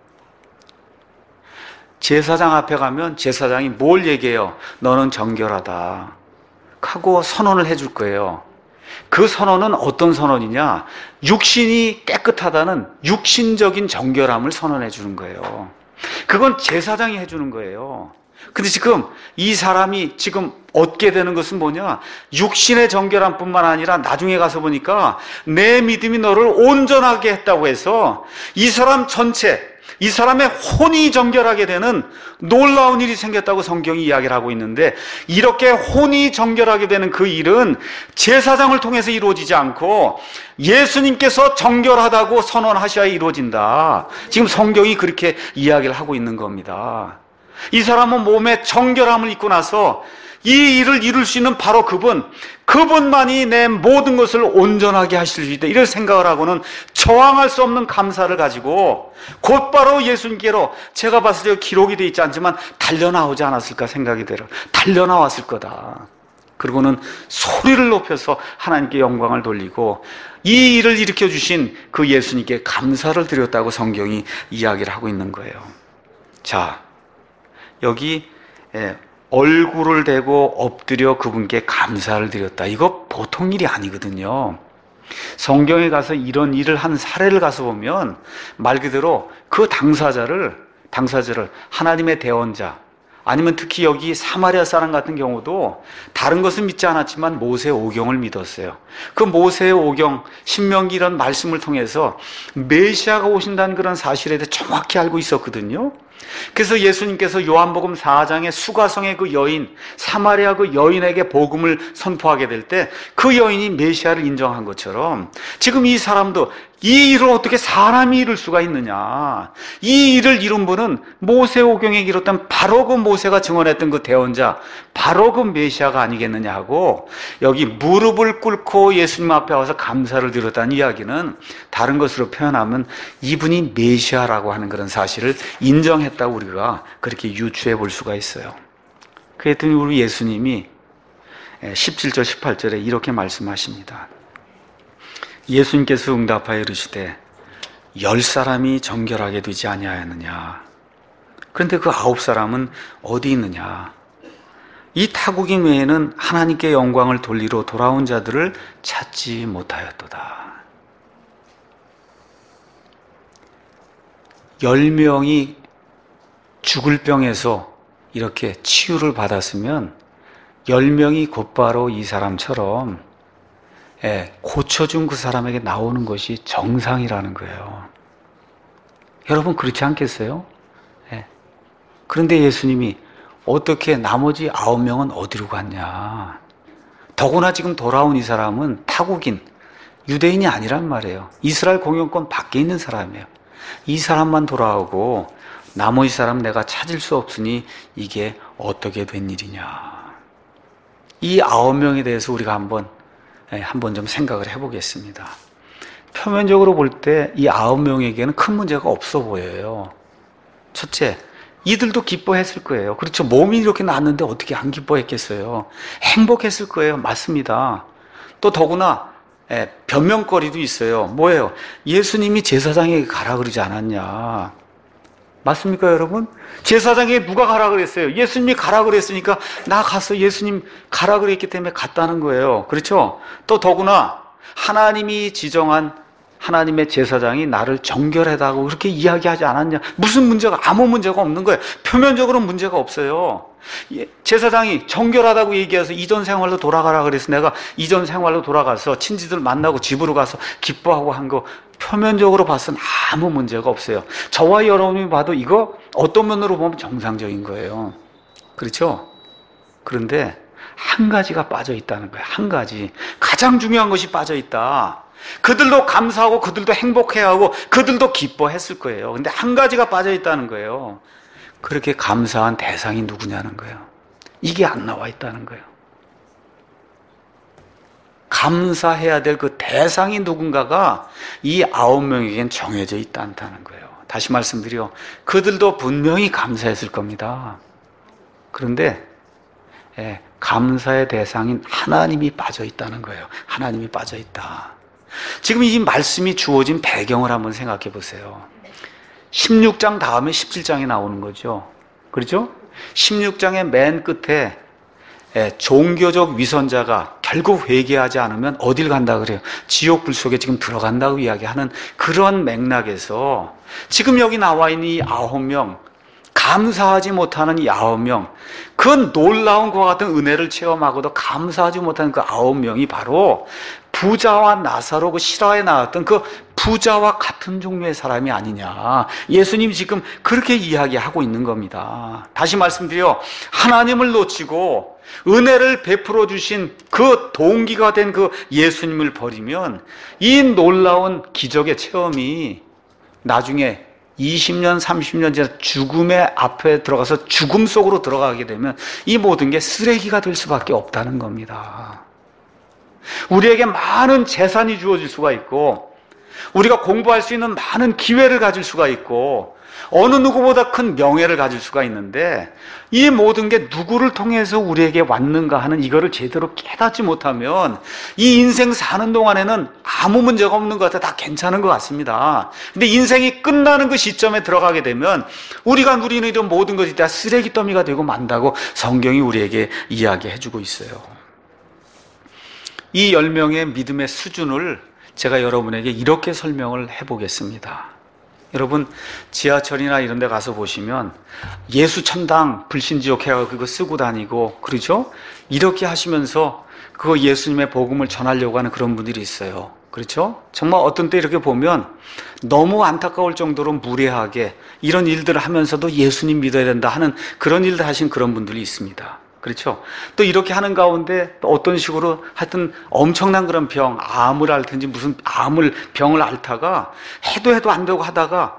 제사장 앞에 가면 제사장이 뭘 얘기해요? 너는 정결하다 하고 선언을 해줄 거예요. 그 선언은 어떤 선언이냐? 육신이 깨끗하다는 육신적인 정결함을 선언해 주는 거예요. 그건 제사장이 해주는 거예요. 근데 지금 이 사람이 지금 얻게 되는 것은 뭐냐? 육신의 정결함뿐만 아니라 나중에 가서 보니까 내 믿음이 너를 온전하게 했다고 해서 이 사람 전체, 이 사람의 혼이 정결하게 되는 놀라운 일이 생겼다고 성경이 이야기를 하고 있는데, 이렇게 혼이 정결하게 되는 그 일은 제사장을 통해서 이루어지지 않고 예수님께서 정결하다고 선언하셔야 이루어진다. 지금 성경이 그렇게 이야기를 하고 있는 겁니다. 이 사람은 몸에 정결함을 입고 나서 이 일을 이룰 수 있는 바로 그분, 그분만이 내 모든 것을 온전하게 하실 수 있다, 이런 생각을 하고는 저항할 수 없는 감사를 가지고 곧바로 예수님께로, 제가 봤을 때 기록이 되어 있지 않지만 달려나오지 않았을까 생각이 들어요. 달려나왔을 거다. 그리고는 소리를 높여서 하나님께 영광을 돌리고 이 일을 일으켜 주신 그 예수님께 감사를 드렸다고 성경이 이야기를 하고 있는 거예요. 자, 여기 얼굴을 대고 엎드려 그분께 감사를 드렸다. 이거 보통 일이 아니거든요. 성경에 가서 이런 일을 한 사례를 가서 보면 말 그대로 그 당사자를, 당사자를 하나님의 대언자, 아니면 특히 여기 사마리아 사람 같은 경우도 다른 것은 믿지 않았지만 모세 오경을 믿었어요. 그 모세 오경, 신명기 이런 말씀을 통해서 메시아가 오신다는 그런 사실에 대해 정확히 알고 있었거든요. 그래서 예수님께서 요한복음 사 장에 수가성의 그 여인, 사마리아 그 여인에게 복음을 선포하게 될 때 그 여인이 메시아를 인정한 것처럼 지금 이 사람도 이 일을 어떻게 사람이 이룰 수가 있느냐, 이 일을 이룬 분은 모세오경에 기록된 바로 그 모세가 증언했던 그 대언자, 바로 그 메시아가 아니겠느냐 하고 여기 무릎을 꿇고 예수님 앞에 와서 감사를 드렸다는 이야기는 다른 것으로 표현하면 이분이 메시아라고 하는 그런 사실을 인정했다고 우리가 그렇게 유추해 볼 수가 있어요. 그랬더니 우리 예수님이 십칠 절 십팔 절에 이렇게 말씀하십니다. 예수님께서 응답하여 이르시되 열 사람이 정결하게 되지 아니하였느냐. 그런데 그 아홉 사람은 어디 있느냐. 이 타국인 외에는 하나님께 영광을 돌리러 돌아온 자들을 찾지 못하였도다. 열 명이 죽을 병에서 이렇게 치유를 받았으면 열 명이 곧바로 이 사람처럼 예, 고쳐준 그 사람에게 나오는 것이 정상이라는 거예요. 여러분 그렇지 않겠어요? 예. 그런데 예수님이 어떻게 나머지 아홉 명은 어디로 갔냐? 더구나 지금 돌아온 이 사람은 타국인, 유대인이 아니란 말이에요. 이스라엘 공영권 밖에 있는 사람이에요. 이 사람만 돌아오고 나머지 사람 내가 찾을 수 없으니 이게 어떻게 된 일이냐? 이 아홉 명에 대해서 우리가 한번 한번 좀 생각을 해보겠습니다. 표면적으로 볼 때 이 아홉 명에게는 큰 문제가 없어 보여요. 첫째, 이들도 기뻐했을 거예요. 그렇죠. 몸이 이렇게 났는데 어떻게 안 기뻐했겠어요. 행복했을 거예요. 맞습니다. 또 더구나 예, 변명거리도 있어요. 뭐예요? 예수님이 제사장에게 가라 그러지 않았냐. 맞습니까, 여러분? 제사장에게 누가 가라 그랬어요? 예수님이 가라 그랬으니까 나 가서 예수님 가라 그랬기 때문에 갔다는 거예요. 그렇죠? 또 더구나 하나님이 지정한 하나님의 제사장이 나를 정결하다고 그렇게 이야기하지 않았냐? 무슨 문제가, 아무 문제가 없는 거예요. 표면적으로 문제가 없어요. 제사장이 정결하다고 얘기해서 이전 생활로 돌아가라 그래서 내가 이전 생활로 돌아가서 친지들 만나고 집으로 가서 기뻐하고 한 거 표면적으로 봐서는 아무 문제가 없어요. 저와 여러분이 봐도 이거 어떤 면으로 보면 정상적인 거예요. 그렇죠? 그런데 한 가지가 빠져 있다는 거예요. 한 가지. 가장 중요한 것이 빠져 있다. 그들도 감사하고 그들도 행복해하고 그들도 기뻐했을 거예요. 근데 한 가지가 빠져 있다는 거예요. 그렇게 감사한 대상이 누구냐는 거예요. 이게 안 나와 있다는 거예요. 감사해야 될 그 대상이 누군가가 이 아홉 명에겐 정해져 있다는 거예요. 다시 말씀드려, 그들도 분명히 감사했을 겁니다. 그런데 예, 감사의 대상인 하나님이 빠져 있다는 거예요. 하나님이 빠져 있다. 지금 이 말씀이 주어진 배경을 한번 생각해 보세요. 십육 장 다음에 십칠 장이 나오는 거죠. 그렇죠? 십육 장의 맨 끝에 종교적 위선자가 결국 회개하지 않으면 어딜 간다 그래요? 지옥 불 속에 지금 들어간다고 이야기하는 그런 맥락에서 지금 여기 나와 있는 이 아홉 명, 감사하지 못하는 이 아홉 명, 그 놀라운 그와 같은 은혜를 체험하고도 감사하지 못하는 그 아홉 명이 바로 부자와 나사로 그 실화에 나왔던 그 부자와 같은 종류의 사람이 아니냐. 예수님이 지금 그렇게 이야기하고 있는 겁니다. 다시 말씀드려, 하나님을 놓치고 은혜를 베풀어 주신 그 동기가 된 그 예수님을 버리면 이 놀라운 기적의 체험이 나중에 이십 년, 삼십 년 지나 죽음의 앞에 들어가서 죽음 속으로 들어가게 되면 이 모든 게 쓰레기가 될 수밖에 없다는 겁니다. 우리에게 많은 재산이 주어질 수가 있고 우리가 공부할 수 있는 많은 기회를 가질 수가 있고 어느 누구보다 큰 명예를 가질 수가 있는데 이 모든 게 누구를 통해서 우리에게 왔는가 하는 이거를 제대로 깨닫지 못하면 이 인생 사는 동안에는 아무 문제가 없는 것 같아. 다 괜찮은 것 같습니다. 근데 인생이 끝나는 그 시점에 들어가게 되면 우리가 누리는 이런 모든 것이 다 쓰레기 더미가 되고 만다고 성경이 우리에게 이야기해주고 있어요. 이 열 명의 믿음의 수준을 제가 여러분에게 이렇게 설명을 해보겠습니다. 여러분 지하철이나 이런 데 가서 보시면 예수천당 불신지옥 해가 그거 쓰고 다니고 그러죠? 이렇게 하시면서 그거 예수님의 복음을 전하려고 하는 그런 분들이 있어요. 그렇죠? 정말 어떤 때 이렇게 보면 너무 안타까울 정도로 무례하게 이런 일들을 하면서도 예수님 믿어야 된다 하는 그런 일들 하신 그런 분들이 있습니다. 그렇죠? 또 이렇게 하는 가운데 또 어떤 식으로 하여튼 엄청난 그런 병, 암을 앓든지 무슨 암을, 병을 앓다가 해도 해도 안 되고 하다가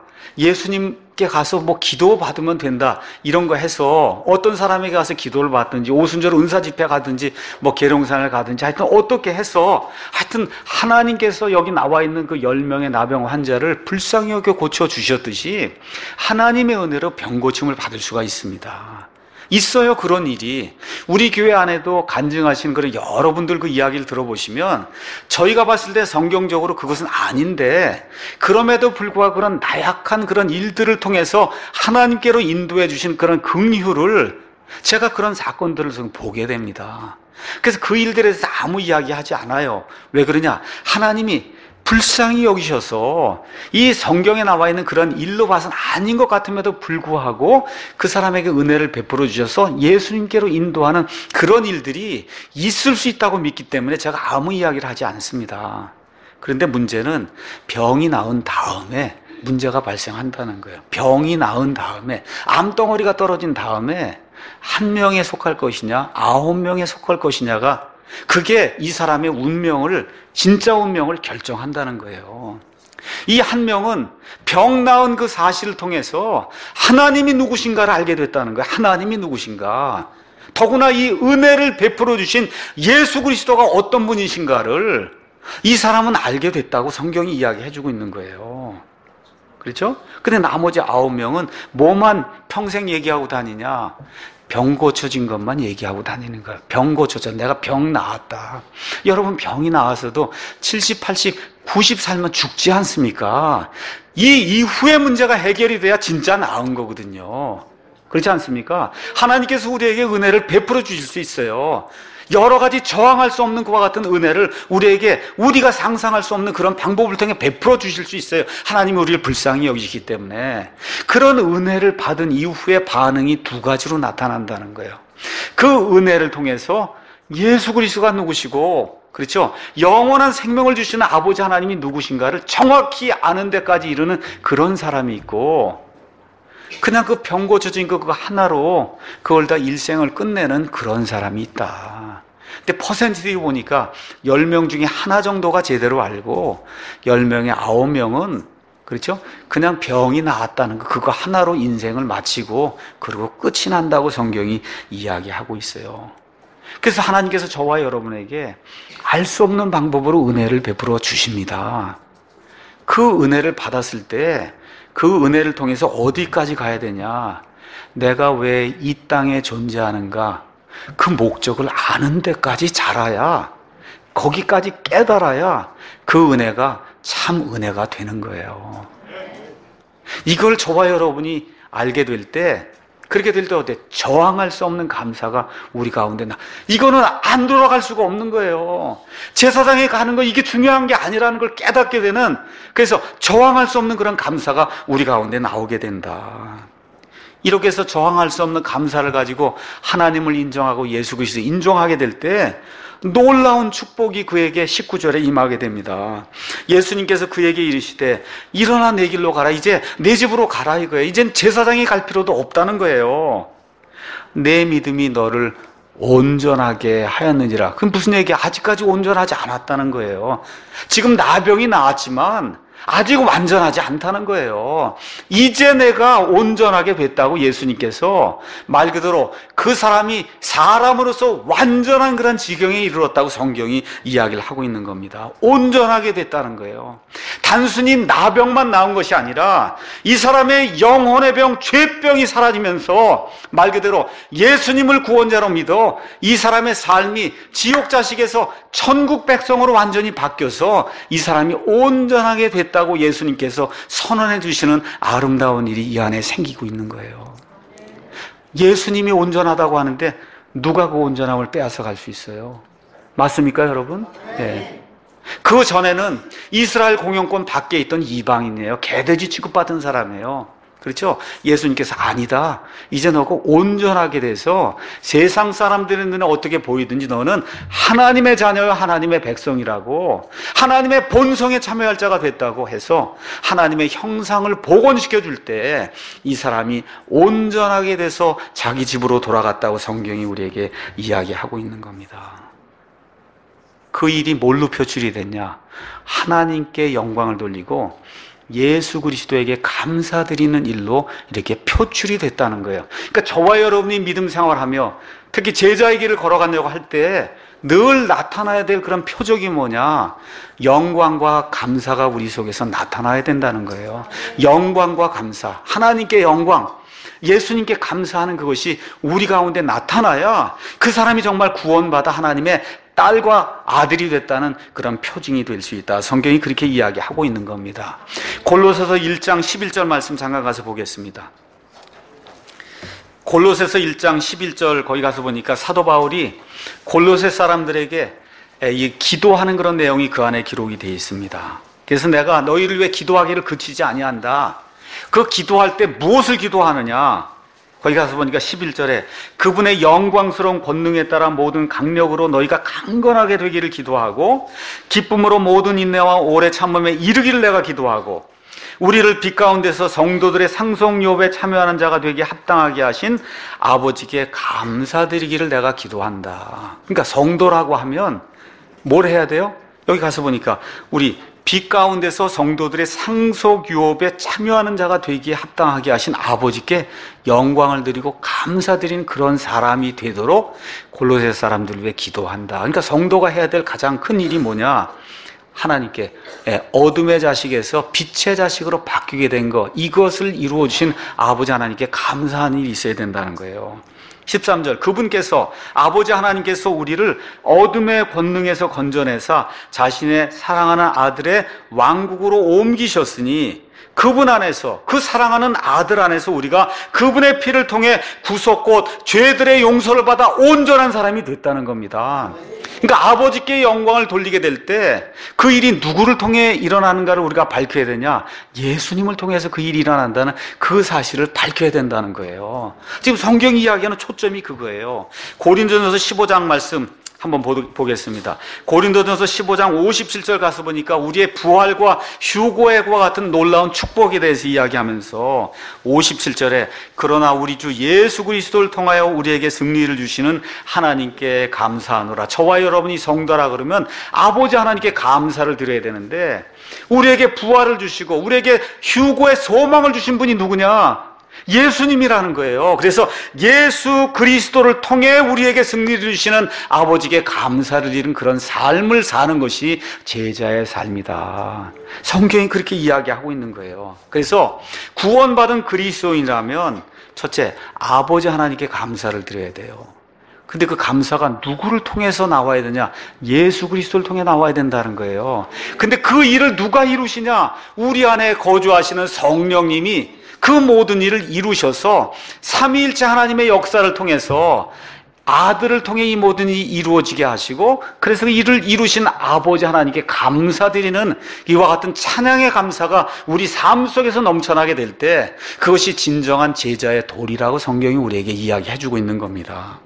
예수님께 가서 뭐 기도 받으면 된다 이런 거 해서 어떤 사람에게 가서 기도를 받든지 오순절 은사 집회 가든지 뭐 계룡산을 가든지 하여튼 어떻게 해서 하여튼 하나님께서 여기 나와 있는 그 열 명의 나병 환자를 불쌍히 여겨 고쳐주셨듯이 하나님의 은혜로 병 고침을 받을 수가 있습니다. 있어요. 그런 일이. 우리 교회 안에도 간증하신 그런 여러분들 그 이야기를 들어보시면 저희가 봤을 때 성경적으로 그것은 아닌데 그럼에도 불구하고 그런 나약한 그런 일들을 통해서 하나님께로 인도해 주신 그런 긍휼을 제가 그런 사건들을 좀 보게 됩니다. 그래서 그 일들에 대해서 아무 이야기하지 않아요. 왜 그러냐? 하나님이 불쌍히 여기셔서 이 성경에 나와 있는 그런 일로 봐서는 아닌 것 같음에도 불구하고 그 사람에게 은혜를 베풀어 주셔서 예수님께로 인도하는 그런 일들이 있을 수 있다고 믿기 때문에 제가 아무 이야기를 하지 않습니다. 그런데 문제는 병이 나은 다음에 문제가 발생한다는 거예요. 병이 나은 다음에 암덩어리가 떨어진 다음에 한 명에 속할 것이냐 아홉 명에 속할 것이냐가 그게 이 사람의 운명을, 진짜 운명을 결정한다는 거예요. 이 한 명은 병 나은 그 사실을 통해서 하나님이 누구신가를 알게 됐다는 거예요. 하나님이 누구신가. 더구나 이 은혜를 베풀어 주신 예수 그리스도가 어떤 분이신가를 이 사람은 알게 됐다고 성경이 이야기해주고 있는 거예요. 그렇죠? 근데 나머지 아홉 명은 뭐만 평생 얘기하고 다니냐? 병 고쳐진 것만 얘기하고 다니는 거예요. 병 고쳐져. 내가 병 나았다. 여러분 병이 나와서도 칠십, 팔십, 구십 살면 죽지 않습니까? 이 이후의 문제가 해결이 돼야 진짜 나은 거거든요. 그렇지 않습니까? 하나님께서 우리에게 은혜를 베풀어 주실 수 있어요. 여러 가지 저항할 수 없는 그와 같은 은혜를 우리에게 우리가 상상할 수 없는 그런 방법을 통해 베풀어 주실 수 있어요. 하나님이 우리를 불쌍히 여기시기 때문에. 그런 은혜를 받은 이후의 반응이 두 가지로 나타난다는 거예요. 그 은혜를 통해서 예수 그리스도가 누구시고, 그렇죠? 영원한 생명을 주시는 아버지 하나님이 누구신가를 정확히 아는 데까지 이르는 그런 사람이 있고, 그냥 그 병 고쳐진 거 그거 하나로 그걸 다 일생을 끝내는 그런 사람이 있다. 근데 퍼센티지 보니까 열 명 중에 하나 정도가 제대로 알고 열 명에 아홉 명은 그렇죠? 그냥 병이 나았다는 거 그거 하나로 인생을 마치고 그리고 끝이 난다고 성경이 이야기하고 있어요. 그래서 하나님께서 저와 여러분에게 알 수 없는 방법으로 은혜를 베풀어 주십니다. 그 은혜를 받았을 때 그 은혜를 통해서 어디까지 가야 되냐? 내가 왜 이 땅에 존재하는가? 그 목적을 아는 데까지 자라야, 거기까지 깨달아야 그 은혜가 참 은혜가 되는 거예요. 이걸 저와 여러분이 알게 될 때, 그렇게 될 때 어때? 저항할 수 없는 감사가 우리 가운데 나. 이거는 안 돌아갈 수가 없는 거예요. 제사장에 가는 거 이게 중요한 게 아니라는 걸 깨닫게 되는, 그래서 저항할 수 없는 그런 감사가 우리 가운데 나오게 된다. 이렇게 해서 저항할 수 없는 감사를 가지고 하나님을 인정하고 예수 그리스도 인정하게 될 때 놀라운 축복이 그에게 십구 절에 임하게 됩니다. 예수님께서 그에게 이르시되 일어나 내 길로 가라. 이제 내 집으로 가라 이거예요. 이젠 제사장이 갈 필요도 없다는 거예요. 내 믿음이 너를 온전하게 하였느니라. 그럼 무슨 얘기야? 아직까지 온전하지 않았다는 거예요. 지금 나병이 나았지만 아직 완전하지 않다는 거예요. 이제 내가 온전하게 됐다고 예수님께서 말 그대로 그 사람이 사람으로서 완전한 그런 지경에 이르렀다고 성경이 이야기를 하고 있는 겁니다. 온전하게 됐다는 거예요. 단순히 나병만 나온 것이 아니라 이 사람의 영혼의 병, 죄병이 사라지면서 말 그대로 예수님을 구원자로 믿어 이 사람의 삶이 지옥 자식에서 천국 백성으로 완전히 바뀌어서 이 사람이 온전하게 됐다고 예수님께서 선언해 주시는 아름다운 일이 이 안에 생기고 있는 거예요. 예수님이 온전하다고 하는데 누가 그 온전함을 빼앗아 갈 수 있어요? 맞습니까, 여러분? 네. 그 전에는 이스라엘 공영권 밖에 있던 이방인이에요. 개돼지 취급받은 사람이에요. 그렇죠? 예수님께서 아니다. 이제 너가 온전하게 돼서 세상 사람들의 눈에 어떻게 보이든지 너는 하나님의 자녀요 하나님의 백성이라고, 하나님의 본성에 참여할 자가 됐다고 해서 하나님의 형상을 복원시켜 줄 때 이 사람이 온전하게 돼서 자기 집으로 돌아갔다고 성경이 우리에게 이야기하고 있는 겁니다. 그 일이 뭘로 표출이 됐냐? 하나님께 영광을 돌리고 예수 그리스도에게 감사드리는 일로 이렇게 표출이 됐다는 거예요. 그러니까 저와 여러분이 믿음 생활하며 특히 제자의 길을 걸어가려고 할 때 늘 나타나야 될 그런 표적이 뭐냐? 영광과 감사가 우리 속에서 나타나야 된다는 거예요. 영광과 감사, 하나님께 영광, 예수님께 감사하는 그것이 우리 가운데 나타나야 그 사람이 정말 구원받아 하나님의 딸과 아들이 됐다는 그런 표징이 될 수 있다. 성경이 그렇게 이야기하고 있는 겁니다. 골로새서 일 장 십일 절 말씀 잠깐 가서 보겠습니다. 골로새서 일 장 십일 절 거기 가서 보니까 사도 바울이 골로새 사람들에게 이 기도하는 그런 내용이 그 안에 기록이 되어 있습니다. 그래서 내가 너희를 위해 기도하기를 그치지 아니한다. 그 기도할 때 무엇을 기도하느냐? 거기 가서 보니까 십일 절에 그분의 영광스러운 권능에 따라 모든 강력으로 너희가 강건하게 되기를 기도하고 기쁨으로 모든 인내와 오래 참음에 이르기를 내가 기도하고 우리를 빛 가운데서 성도들의 상속유업에 참여하는 자가 되게 합당하게 하신 아버지께 감사드리기를 내가 기도한다. 그러니까 성도라고 하면 뭘 해야 돼요? 여기 가서 보니까 우리 빛 가운데서 성도들의 상속유업에 참여하는 자가 되기에 합당하게 하신 아버지께 영광을 드리고 감사드리는 그런 사람이 되도록 골로새 사람들을 위해 기도한다. 그러니까 성도가 해야 될 가장 큰 일이 뭐냐? 하나님께 어둠의 자식에서 빛의 자식으로 바뀌게 된 것, 이것을 이루어 주신 아버지 하나님께 감사하는 일이 있어야 된다는 거예요. 십삼 절 그분께서 아버지 하나님께서 우리를 어둠의 권능에서 건져내사 자신의 사랑하는 아들의 왕국으로 옮기셨으니 그분 안에서, 그 사랑하는 아들 안에서 우리가 그분의 피를 통해 구속 곧 죄들의 용서를 받아 온전한 사람이 됐다는 겁니다. 그러니까 아버지께 영광을 돌리게 될 때 그 일이 누구를 통해 일어나는가를 우리가 밝혀야 되냐? 예수님을 통해서 그 일이 일어난다는 그 사실을 밝혀야 된다는 거예요. 지금 성경 이야기하는 초점이 그거예요. 고린도전서 십오 장 말씀 한번 보겠습니다. 고린도전서 십오 장 오십칠 절 가서 보니까 우리의 부활과 휴거의 과 같은 놀라운 축복에 대해서 이야기하면서 오십칠 절에 그러나 우리 주 예수 그리스도를 통하여 우리에게 승리를 주시는 하나님께 감사하노라. 저와 여러분이 성도라 그러면 아버지 하나님께 감사를 드려야 되는데 우리에게 부활을 주시고 우리에게 휴거의 소망을 주신 분이 누구냐? 예수님이라는 거예요. 그래서 예수 그리스도를 통해 우리에게 승리를 주시는 아버지께 감사를 드리는 그런 삶을 사는 것이 제자의 삶이다. 성경이 그렇게 이야기하고 있는 거예요. 그래서 구원받은 그리스도인이라면 첫째, 아버지 하나님께 감사를 드려야 돼요. 근데 그 감사가 누구를 통해서 나와야 되냐? 예수 그리스도를 통해 나와야 된다는 거예요. 근데 그 일을 누가 이루시냐? 우리 안에 거주하시는 성령님이 그 모든 일을 이루셔서 삼위일체 하나님의 역사를 통해서 아들을 통해 이 모든 일이 이루어지게 하시고 그래서 그 일을 이루신 아버지 하나님께 감사드리는 이와 같은 찬양의 감사가 우리 삶 속에서 넘쳐나게 될 때 그것이 진정한 제자의 도리라고 성경이 우리에게 이야기해주고 있는 겁니다.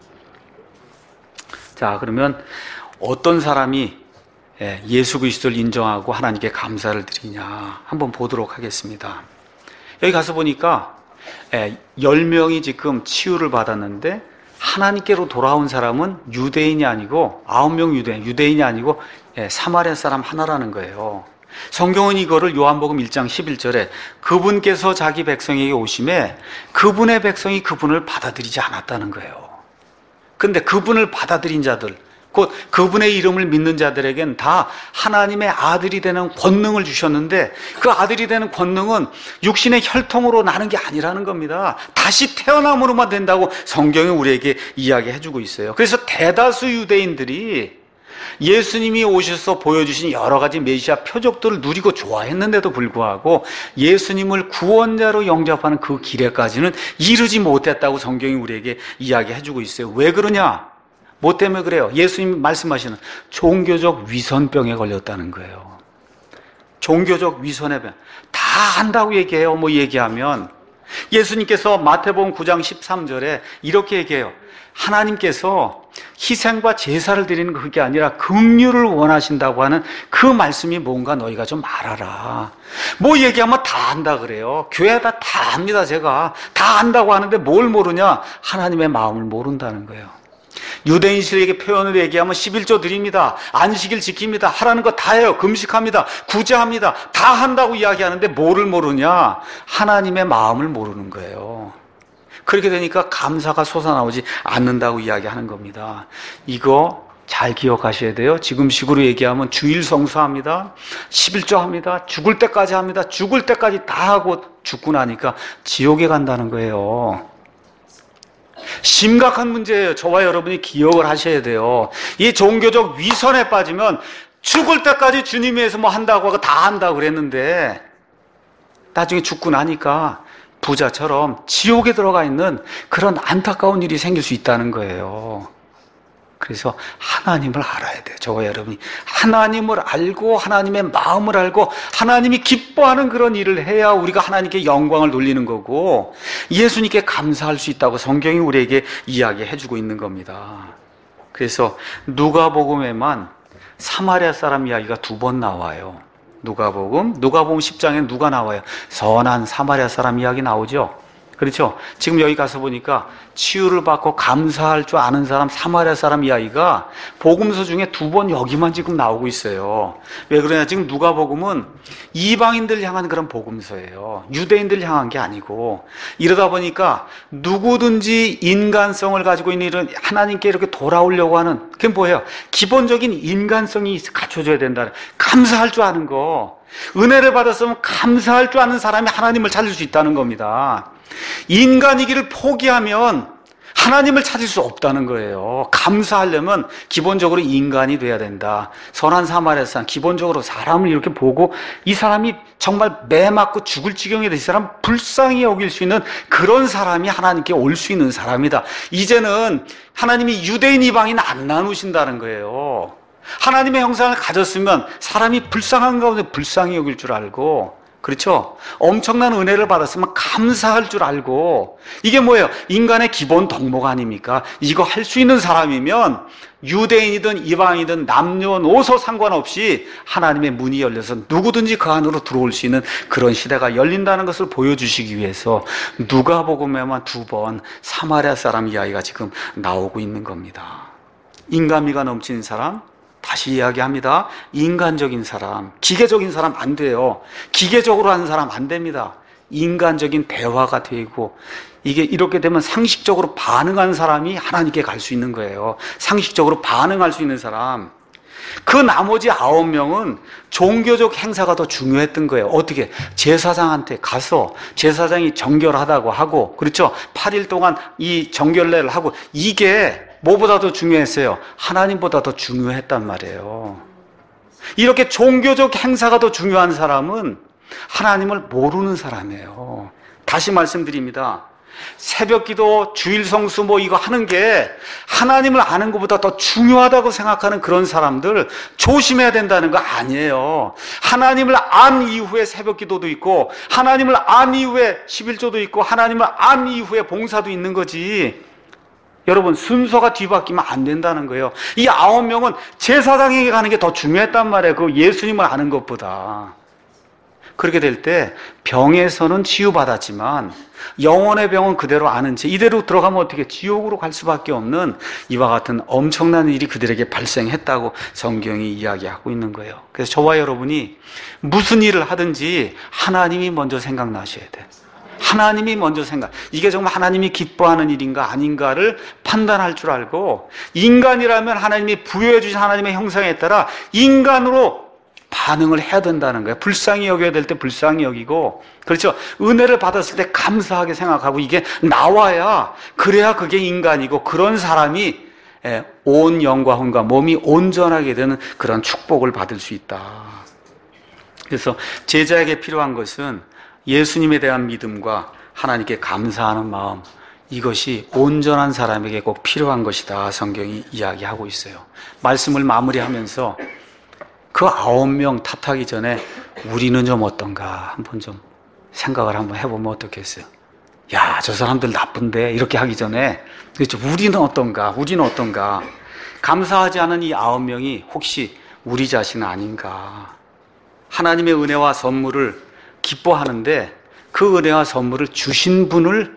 자, 그러면 어떤 사람이 예수 그리스도를 인정하고 하나님께 감사를 드리냐 한번 보도록 하겠습니다. 여기 가서 보니까 열 명이 지금 치유를 받았는데 하나님께로 돌아온 사람은 유대인이 아니고 아홉 명 유대인, 유대인이 아니고 사마리아 사람 하나라는 거예요. 성경은 이거를 요한복음 일 장 십일 절에 그분께서 자기 백성에게 오심에 그분의 백성이 그분을 받아들이지 않았다는 거예요. 근데 그분을 받아들인 자들, 곧 그분의 이름을 믿는 자들에겐 다 하나님의 아들이 되는 권능을 주셨는데 그 아들이 되는 권능은 육신의 혈통으로 나는 게 아니라는 겁니다. 다시 태어남으로만 된다고 성경이 우리에게 이야기해주고 있어요. 그래서 대다수 유대인들이 예수님이 오셔서 보여주신 여러 가지 메시아 표적들을 누리고 좋아했는데도 불구하고 예수님을 구원자로 영접하는 그 길에까지는 이르지 못했다고 성경이 우리에게 이야기해주고 있어요. 왜 그러냐? 뭐 때문에 그래요? 예수님 말씀하시는 종교적 위선병에 걸렸다는 거예요. 종교적 위선의 병. 다 한다고 얘기해요. 뭐 얘기하면 예수님께서 마태복음 구 장 십삼 절에 이렇게 얘기해요. 하나님께서 희생과 제사를 드리는 그게 아니라 긍휼을 원하신다고 하는 그 말씀이 뭔가 너희가 좀 알아라. 뭐 얘기하면 다 한다 그래요. 교회다 다 합니다. 제가 다 한다고 하는데 뭘 모르냐? 하나님의 마음을 모른다는 거예요. 유대인들에게 표현을 얘기하면 십일조 드립니다. 안식일 지킵니다. 하라는 거 다 해요. 금식합니다. 구제합니다. 다 한다고 이야기하는데 뭐를 모르냐? 하나님의 마음을 모르는 거예요. 그렇게 되니까 감사가 솟아나오지 않는다고 이야기하는 겁니다. 이거 잘 기억하셔야 돼요. 지금식으로 얘기하면 주일 성수합니다. 십일조 합니다. 죽을 때까지 합니다. 죽을 때까지 다 하고 죽고 나니까 지옥에 간다는 거예요. 심각한 문제예요. 저와 여러분이 기억을 하셔야 돼요. 이 종교적 위선에 빠지면 죽을 때까지 주님 위해서 뭐 한다고 하고 다 한다고 그랬는데 나중에 죽고 나니까 부자처럼 지옥에 들어가 있는 그런 안타까운 일이 생길 수 있다는 거예요. 그래서 하나님을 알아야 돼요. 저와 여러분이 하나님을 알고 하나님의 마음을 알고 하나님이 기뻐하는 그런 일을 해야 우리가 하나님께 영광을 돌리는 거고 예수님께 감사할 수 있다고 성경이 우리에게 이야기해주고 있는 겁니다. 그래서 누가복음에만 사마리아 사람 이야기가 두 번 나와요. 누가복음, 누가복음 십 장에 누가 나와요? 선한 사마리아 사람 이야기 나오죠? 그렇죠? 지금 여기 가서 보니까 치유를 받고 감사할 줄 아는 사람, 사마리아 사람 이야기가 복음서 중에 두 번 여기만 지금 나오고 있어요. 왜 그러냐? 지금 누가복음은 이방인들 향한 그런 복음서예요. 유대인들 향한 게 아니고. 이러다 보니까 누구든지 인간성을 가지고 있는 이런 하나님께 이렇게 돌아오려고 하는, 그게 뭐예요? 기본적인 인간성이 갖춰져야 된다. 감사할 줄 아는 거. 은혜를 받았으면 감사할 줄 아는 사람이 하나님을 찾을 수 있다는 겁니다. 인간이기를 포기하면 하나님을 찾을 수 없다는 거예요. 감사하려면 기본적으로 인간이 돼야 된다. 선한 사마리아 사람, 기본적으로 사람을 이렇게 보고 이 사람이 정말 매 맞고 죽을 지경에 이 사람 불쌍히 여길 수 있는 그런 사람이 하나님께 올 수 있는 사람이다. 이제는 하나님이 유대인 이방인 안 나누신다는 거예요. 하나님의 형상을 가졌으면 사람이 불쌍한 가운데 불쌍히 여길 줄 알고, 그렇죠? 엄청난 은혜를 받았으면 감사할 줄 알고, 이게 뭐예요? 인간의 기본 덕목 아닙니까? 이거 할 수 있는 사람이면 유대인이든 이방인이든 남녀노소 상관없이 하나님의 문이 열려서 누구든지 그 안으로 들어올 수 있는 그런 시대가 열린다는 것을 보여주시기 위해서 누가복음에만 두 번 사마리아 사람 이야기가 지금 나오고 있는 겁니다. 인간미가 넘치는 사람, 다시 이야기합니다. 인간적인 사람, 기계적인 사람 안 돼요. 기계적으로 하는 사람 안 됩니다. 인간적인 대화가 되고, 이게 이렇게 되면 상식적으로 반응하는 사람이 하나님께 갈 수 있는 거예요. 상식적으로 반응할 수 있는 사람. 그 나머지 아홉 명은 종교적 행사가 더 중요했던 거예요. 어떻게? 제사장한테 가서 제사장이 정결하다고 하고, 그렇죠? 팔 일 동안 이 정결례를 하고, 이게 뭐보다 더 중요했어요? 하나님보다 더 중요했단 말이에요. 이렇게 종교적 행사가 더 중요한 사람은 하나님을 모르는 사람이에요. 다시 말씀드립니다. 새벽기도, 주일성수 뭐 이거 하는 게 하나님을 아는 것보다 더 중요하다고 생각하는 그런 사람들 조심해야 된다는 거 아니에요. 하나님을 안 이후에 새벽기도도 있고, 하나님을 안 이후에 십일조도 있고, 하나님을 안 이후에 봉사도 있는 거지. 여러분, 순서가 뒤바뀌면 안 된다는 거예요. 이 아홉 명은 제사장에게 가는 게 더 중요했단 말이에요. 그 예수님을 아는 것보다. 그렇게 될 때 병에서는 치유받았지만 영혼의 병은 그대로 아는 채 이대로 들어가면 어떻게 지옥으로 갈 수밖에 없는 이와 같은 엄청난 일이 그들에게 발생했다고 성경이 이야기하고 있는 거예요. 그래서 저와 여러분이 무슨 일을 하든지 하나님이 먼저 생각나셔야 돼요. 하나님이 먼저 생각, 이게 정말 하나님이 기뻐하는 일인가 아닌가를 판단할 줄 알고, 인간이라면 하나님이 부여해 주신 하나님의 형상에 따라 인간으로 반응을 해야 된다는 거예요. 불쌍히 여겨야 될 때 불쌍히 여기고, 그렇죠? 은혜를 받았을 때 감사하게 생각하고, 이게 나와야, 그래야 그게 인간이고, 그런 사람이 온 영과 혼과 몸이 온전하게 되는 그런 축복을 받을 수 있다. 그래서 제자에게 필요한 것은 예수님에 대한 믿음과 하나님께 감사하는 마음, 이것이 온전한 사람에게 꼭 필요한 것이다. 성경이 이야기하고 있어요. 말씀을 마무리하면서 그 아홉 명 탓하기 전에 우리는 좀 어떤가 한번 좀 생각을 한번 해보면 어떻겠어요? 야, 저 사람들 나쁜데 이렇게 하기 전에 그렇죠. 우리는 어떤가? 우리는 어떤가? 감사하지 않은 이 아홉 명이 혹시 우리 자신은 아닌가? 하나님의 은혜와 선물을 기뻐하는데 그 은혜와 선물을 주신 분을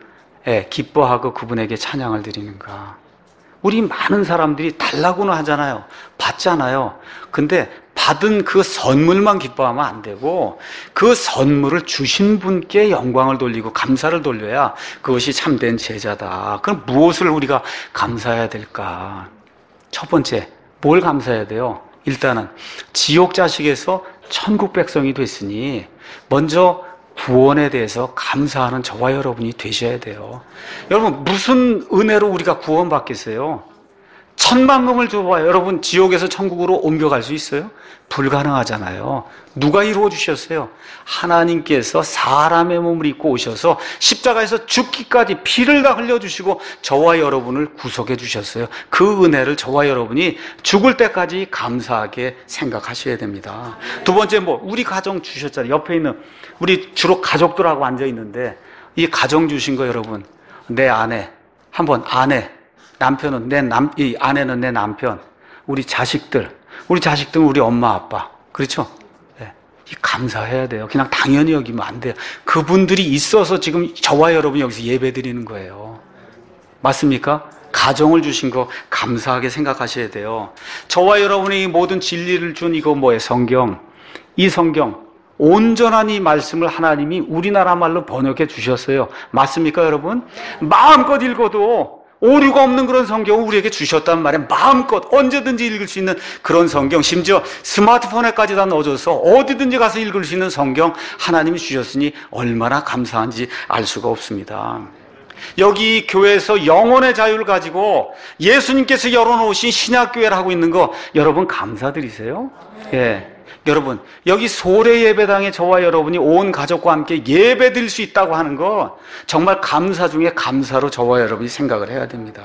기뻐하고 그분에게 찬양을 드리는가? 우리 많은 사람들이 달라고는 하잖아요. 받잖아요. 근데 받은 그 선물만 기뻐하면 안 되고 그 선물을 주신 분께 영광을 돌리고 감사를 돌려야 그것이 참된 제자다. 그럼 무엇을 우리가 감사해야 될까? 첫 번째, 뭘 감사해야 돼요? 일단은 지옥 자식에서 천국 백성이 됐으니 먼저 구원에 대해서 감사하는 저와 여러분이 되셔야 돼요. 여러분, 무슨 은혜로 우리가 구원받겠어요? 천만금을 줘봐요. 여러분, 지옥에서 천국으로 옮겨갈 수 있어요? 불가능하잖아요. 누가 이루어 주셨어요? 하나님께서 사람의 몸을 입고 오셔서 십자가에서 죽기까지 피를 다 흘려주시고 저와 여러분을 구속해 주셨어요. 그 은혜를 저와 여러분이 죽을 때까지 감사하게 생각하셔야 됩니다. 두 번째, 뭐 우리 가정 주셨잖아요. 옆에 있는 우리 주로 가족들하고 앉아 있는데 이 가정 주신 거 여러분, 내 아내, 한번 아내, 남편은 내 남, 이 아내는 내 남편, 우리 자식들, 우리 자식들은 우리 엄마 아빠, 그렇죠? 네. 감사해야 돼요. 그냥 당연히 여기면 안 돼요. 그분들이 있어서 지금 저와 여러분이 여기서 예배 드리는 거예요. 맞습니까? 가정을 주신 거 감사하게 생각하셔야 돼요. 저와 여러분이 모든 진리를 준 이거 뭐예요? 성경. 이 성경. 온전한 이 말씀을 하나님이 우리나라 말로 번역해 주셨어요. 맞습니까, 여러분? 마음껏 읽어도 오류가 없는 그런 성경을 우리에게 주셨단 말이에요. 마음껏 언제든지 읽을 수 있는 그런 성경, 심지어 스마트폰에까지 다 넣어줘서 어디든지 가서 읽을 수 있는 성경 하나님이 주셨으니 얼마나 감사한지 알 수가 없습니다. 여기 교회에서 영혼의 자유를 가지고 예수님께서 열어놓으신 신약교회를 하고 있는 거 여러분 감사드리세요? 예. 여러분, 여기 소래 예배당에 저와 여러분이 온 가족과 함께 예배 드릴 수 있다고 하는 거 정말 감사 중에 감사로 저와 여러분이 생각을 해야 됩니다.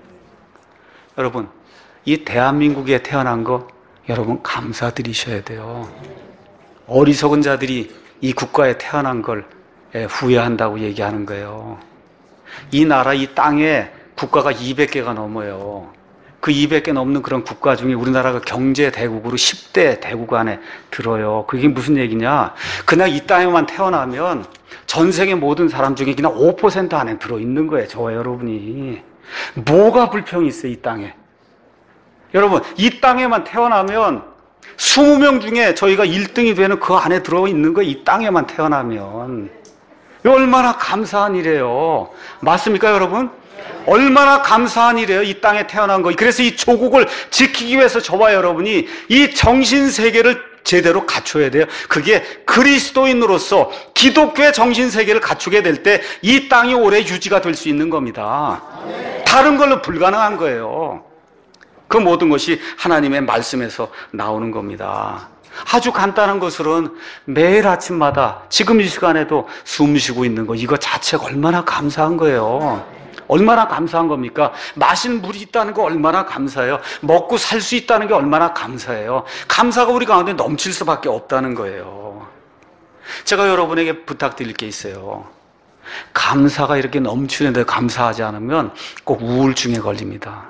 여러분, 이 대한민국에 태어난 거 여러분 감사드리셔야 돼요. 어리석은 자들이 이 국가에 태어난 걸 후회한다고 얘기하는 거예요. 이 나라, 이 땅에 국가가 이백 개가 넘어요. 그 이백 개 넘는 그런 국가 중에 우리나라가 경제 대국으로 십 대 대국 안에 들어요. 그게 무슨 얘기냐? 그냥 이 땅에만 태어나면 전 세계 모든 사람 중에 그냥 오 퍼센트 안에 들어있는 거예요. 저와 여러분이. 뭐가 불평이 있어요, 이 땅에? 여러분, 이 땅에만 태어나면 이십 명 중에 저희가 일 등이 되는 그 안에 들어있는 거예요. 이 땅에만 태어나면. 얼마나 감사한 일이에요. 맞습니까, 여러분? 얼마나 감사한 일이에요. 이 땅에 태어난 거. 그래서 이 조국을 지키기 위해서 저와 여러분이 이 정신세계를 제대로 갖춰야 돼요. 그게 그리스도인으로서 기독교의 정신세계를 갖추게 될 때 이 땅이 오래 유지가 될 수 있는 겁니다. 다른 걸로 불가능한 거예요. 그 모든 것이 하나님의 말씀에서 나오는 겁니다. 아주 간단한 것으로는 매일 아침마다 지금 이 시간에도 숨 쉬고 있는 거, 이거 자체가 얼마나 감사한 거예요. 얼마나 감사한 겁니까? 마실 물이 있다는 거 얼마나 감사해요. 먹고 살 수 있다는 게 얼마나 감사해요. 감사가 우리 가운데 넘칠 수밖에 없다는 거예요. 제가 여러분에게 부탁드릴 게 있어요. 감사가 이렇게 넘치는데 감사하지 않으면 꼭 우울증에 걸립니다.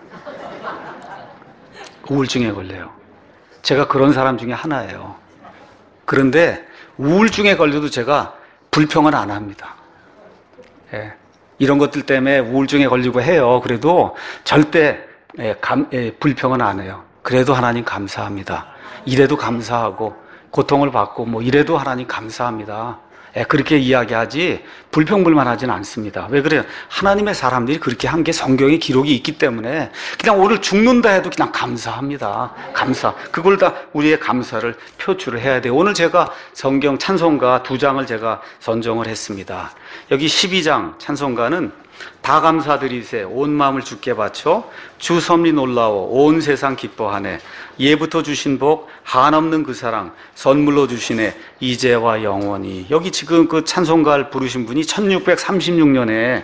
우울증에 걸려요. 제가 그런 사람 중에 하나예요. 그런데 우울증에 걸려도 제가 불평은 안 합니다. 예. 이런 것들 때문에 우울증에 걸리고 해요. 그래도 절대 예, 감, 예, 불평은 안 해요. 그래도 하나님 감사합니다. 이래도 감사하고 고통을 받고 뭐 이래도 하나님 감사합니다. 예, 그렇게 이야기하지 불평불만하지는 않습니다. 왜 그래요? 하나님의 사람들이 그렇게 한 게 성경에 기록이 있기 때문에 그냥 오늘 죽는다 해도 그냥 감사합니다. 감사. 그걸 다 우리의 감사를 표출을 해야 돼요. 오늘 제가 성경 찬송가 두 장을 제가 선정을 했습니다. 여기 십이 장 찬송가는 다 감사드리세 온 마음을 주께 바쳐 주 섭리 놀라워 온 세상 기뻐하네 예부터 주신 복 한없는 그 사랑 선물로 주시네 이제와 영원히. 여기 지금 그 찬송가를 부르신 분이 천육백삼십육 년에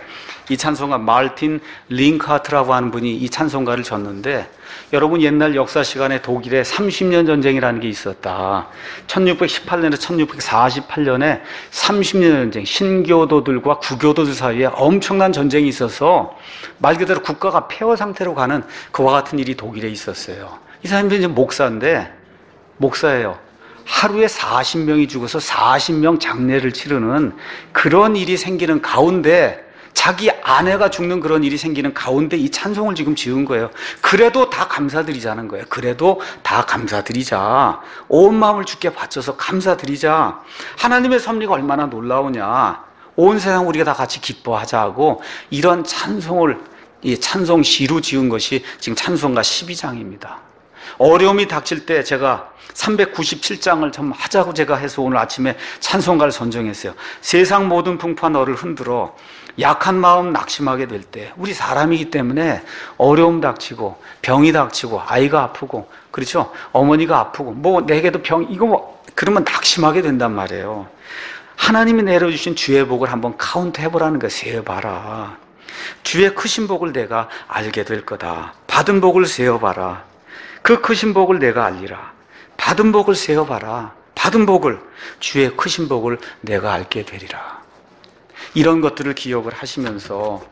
이 찬송가 마르틴 링카트라고 하는 분이 이 찬송가를 졌는데, 여러분 옛날 역사 시간에 독일에 삼십 년 전쟁이라는 게 있었다. 천육백십팔 년에서 천육백사십팔 년에 삼십 년 전쟁, 신교도들과 구교도들 사이에 엄청난 전쟁이 있어서 말 그대로 국가가 폐허 상태로 가는 그와 같은 일이 독일에 있었어요. 이 사람들이 이제 목사인데, 목사예요. 하루에 사십 명이 죽어서 사십 명 장례를 치르는 그런 일이 생기는 가운데, 자기 아내가 죽는 그런 일이 생기는 가운데 이 찬송을 지금 지은 거예요. 그래도 다 감사드리자는 거예요. 그래도 다 감사드리자. 온 마음을 주께 바쳐서 감사드리자. 하나님의 섭리가 얼마나 놀라우냐. 온 세상 우리가 다 같이 기뻐하자고 이런 찬송을, 이 찬송 시로 지은 것이 지금 찬송가 십이 장입니다. 어려움이 닥칠 때 제가 삼백구십칠 장을 좀 하자고 제가 해서 오늘 아침에 찬송가를 선정했어요. 세상 모든 풍파 너를 흔들어. 약한 마음 낙심하게 될 때, 우리 사람이기 때문에 어려움 닥치고 병이 닥치고 아이가 아프고, 그렇죠? 어머니가 아프고 뭐 내게도 병, 이거 뭐 그러면 낙심하게 된단 말이에요. 하나님이 내려주신 주의 복을 한번 카운트 해보라는 거예요. 세어봐라. 주의 크신 복을 내가 알게 될 거다. 받은 복을 세어봐라. 그 크신 복을 내가 알리라. 받은 복을 세어봐라. 받은 복을, 주의 크신 복을 내가 알게 되리라. 이런 것들을 기억을 하시면서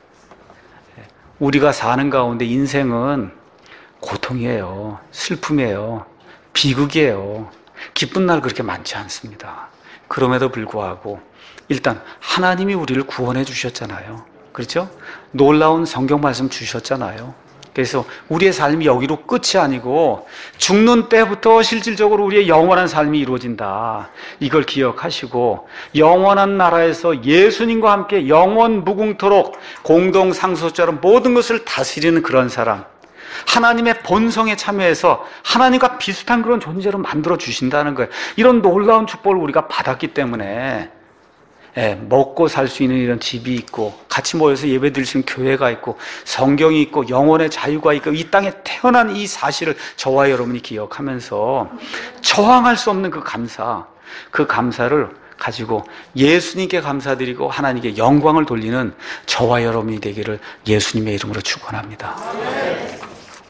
우리가 사는 가운데 인생은 고통이에요. 슬픔이에요. 비극이에요. 기쁜 날 그렇게 많지 않습니다. 그럼에도 불구하고 일단 하나님이 우리를 구원해 주셨잖아요. 그렇죠? 놀라운 성경 말씀 주셨잖아요. 그래서 우리의 삶이 여기로 끝이 아니고 죽는 때부터 실질적으로 우리의 영원한 삶이 이루어진다. 이걸 기억하시고 영원한 나라에서 예수님과 함께 영원 무궁토록 공동상속자로 모든 것을 다스리는 그런 사람, 하나님의 본성에 참여해서 하나님과 비슷한 그런 존재로 만들어 주신다는 거예요. 이런 놀라운 축복을 우리가 받았기 때문에 예, 먹고 살 수 있는 이런 집이 있고 같이 모여서 예배 드릴 수 있는 교회가 있고 성경이 있고 영혼의 자유가 있고 이 땅에 태어난 이 사실을 저와 여러분이 기억하면서 저항할 수 없는 그 감사, 그 감사를 가지고 예수님께 감사드리고 하나님께 영광을 돌리는 저와 여러분이 되기를 예수님의 이름으로 축원합니다.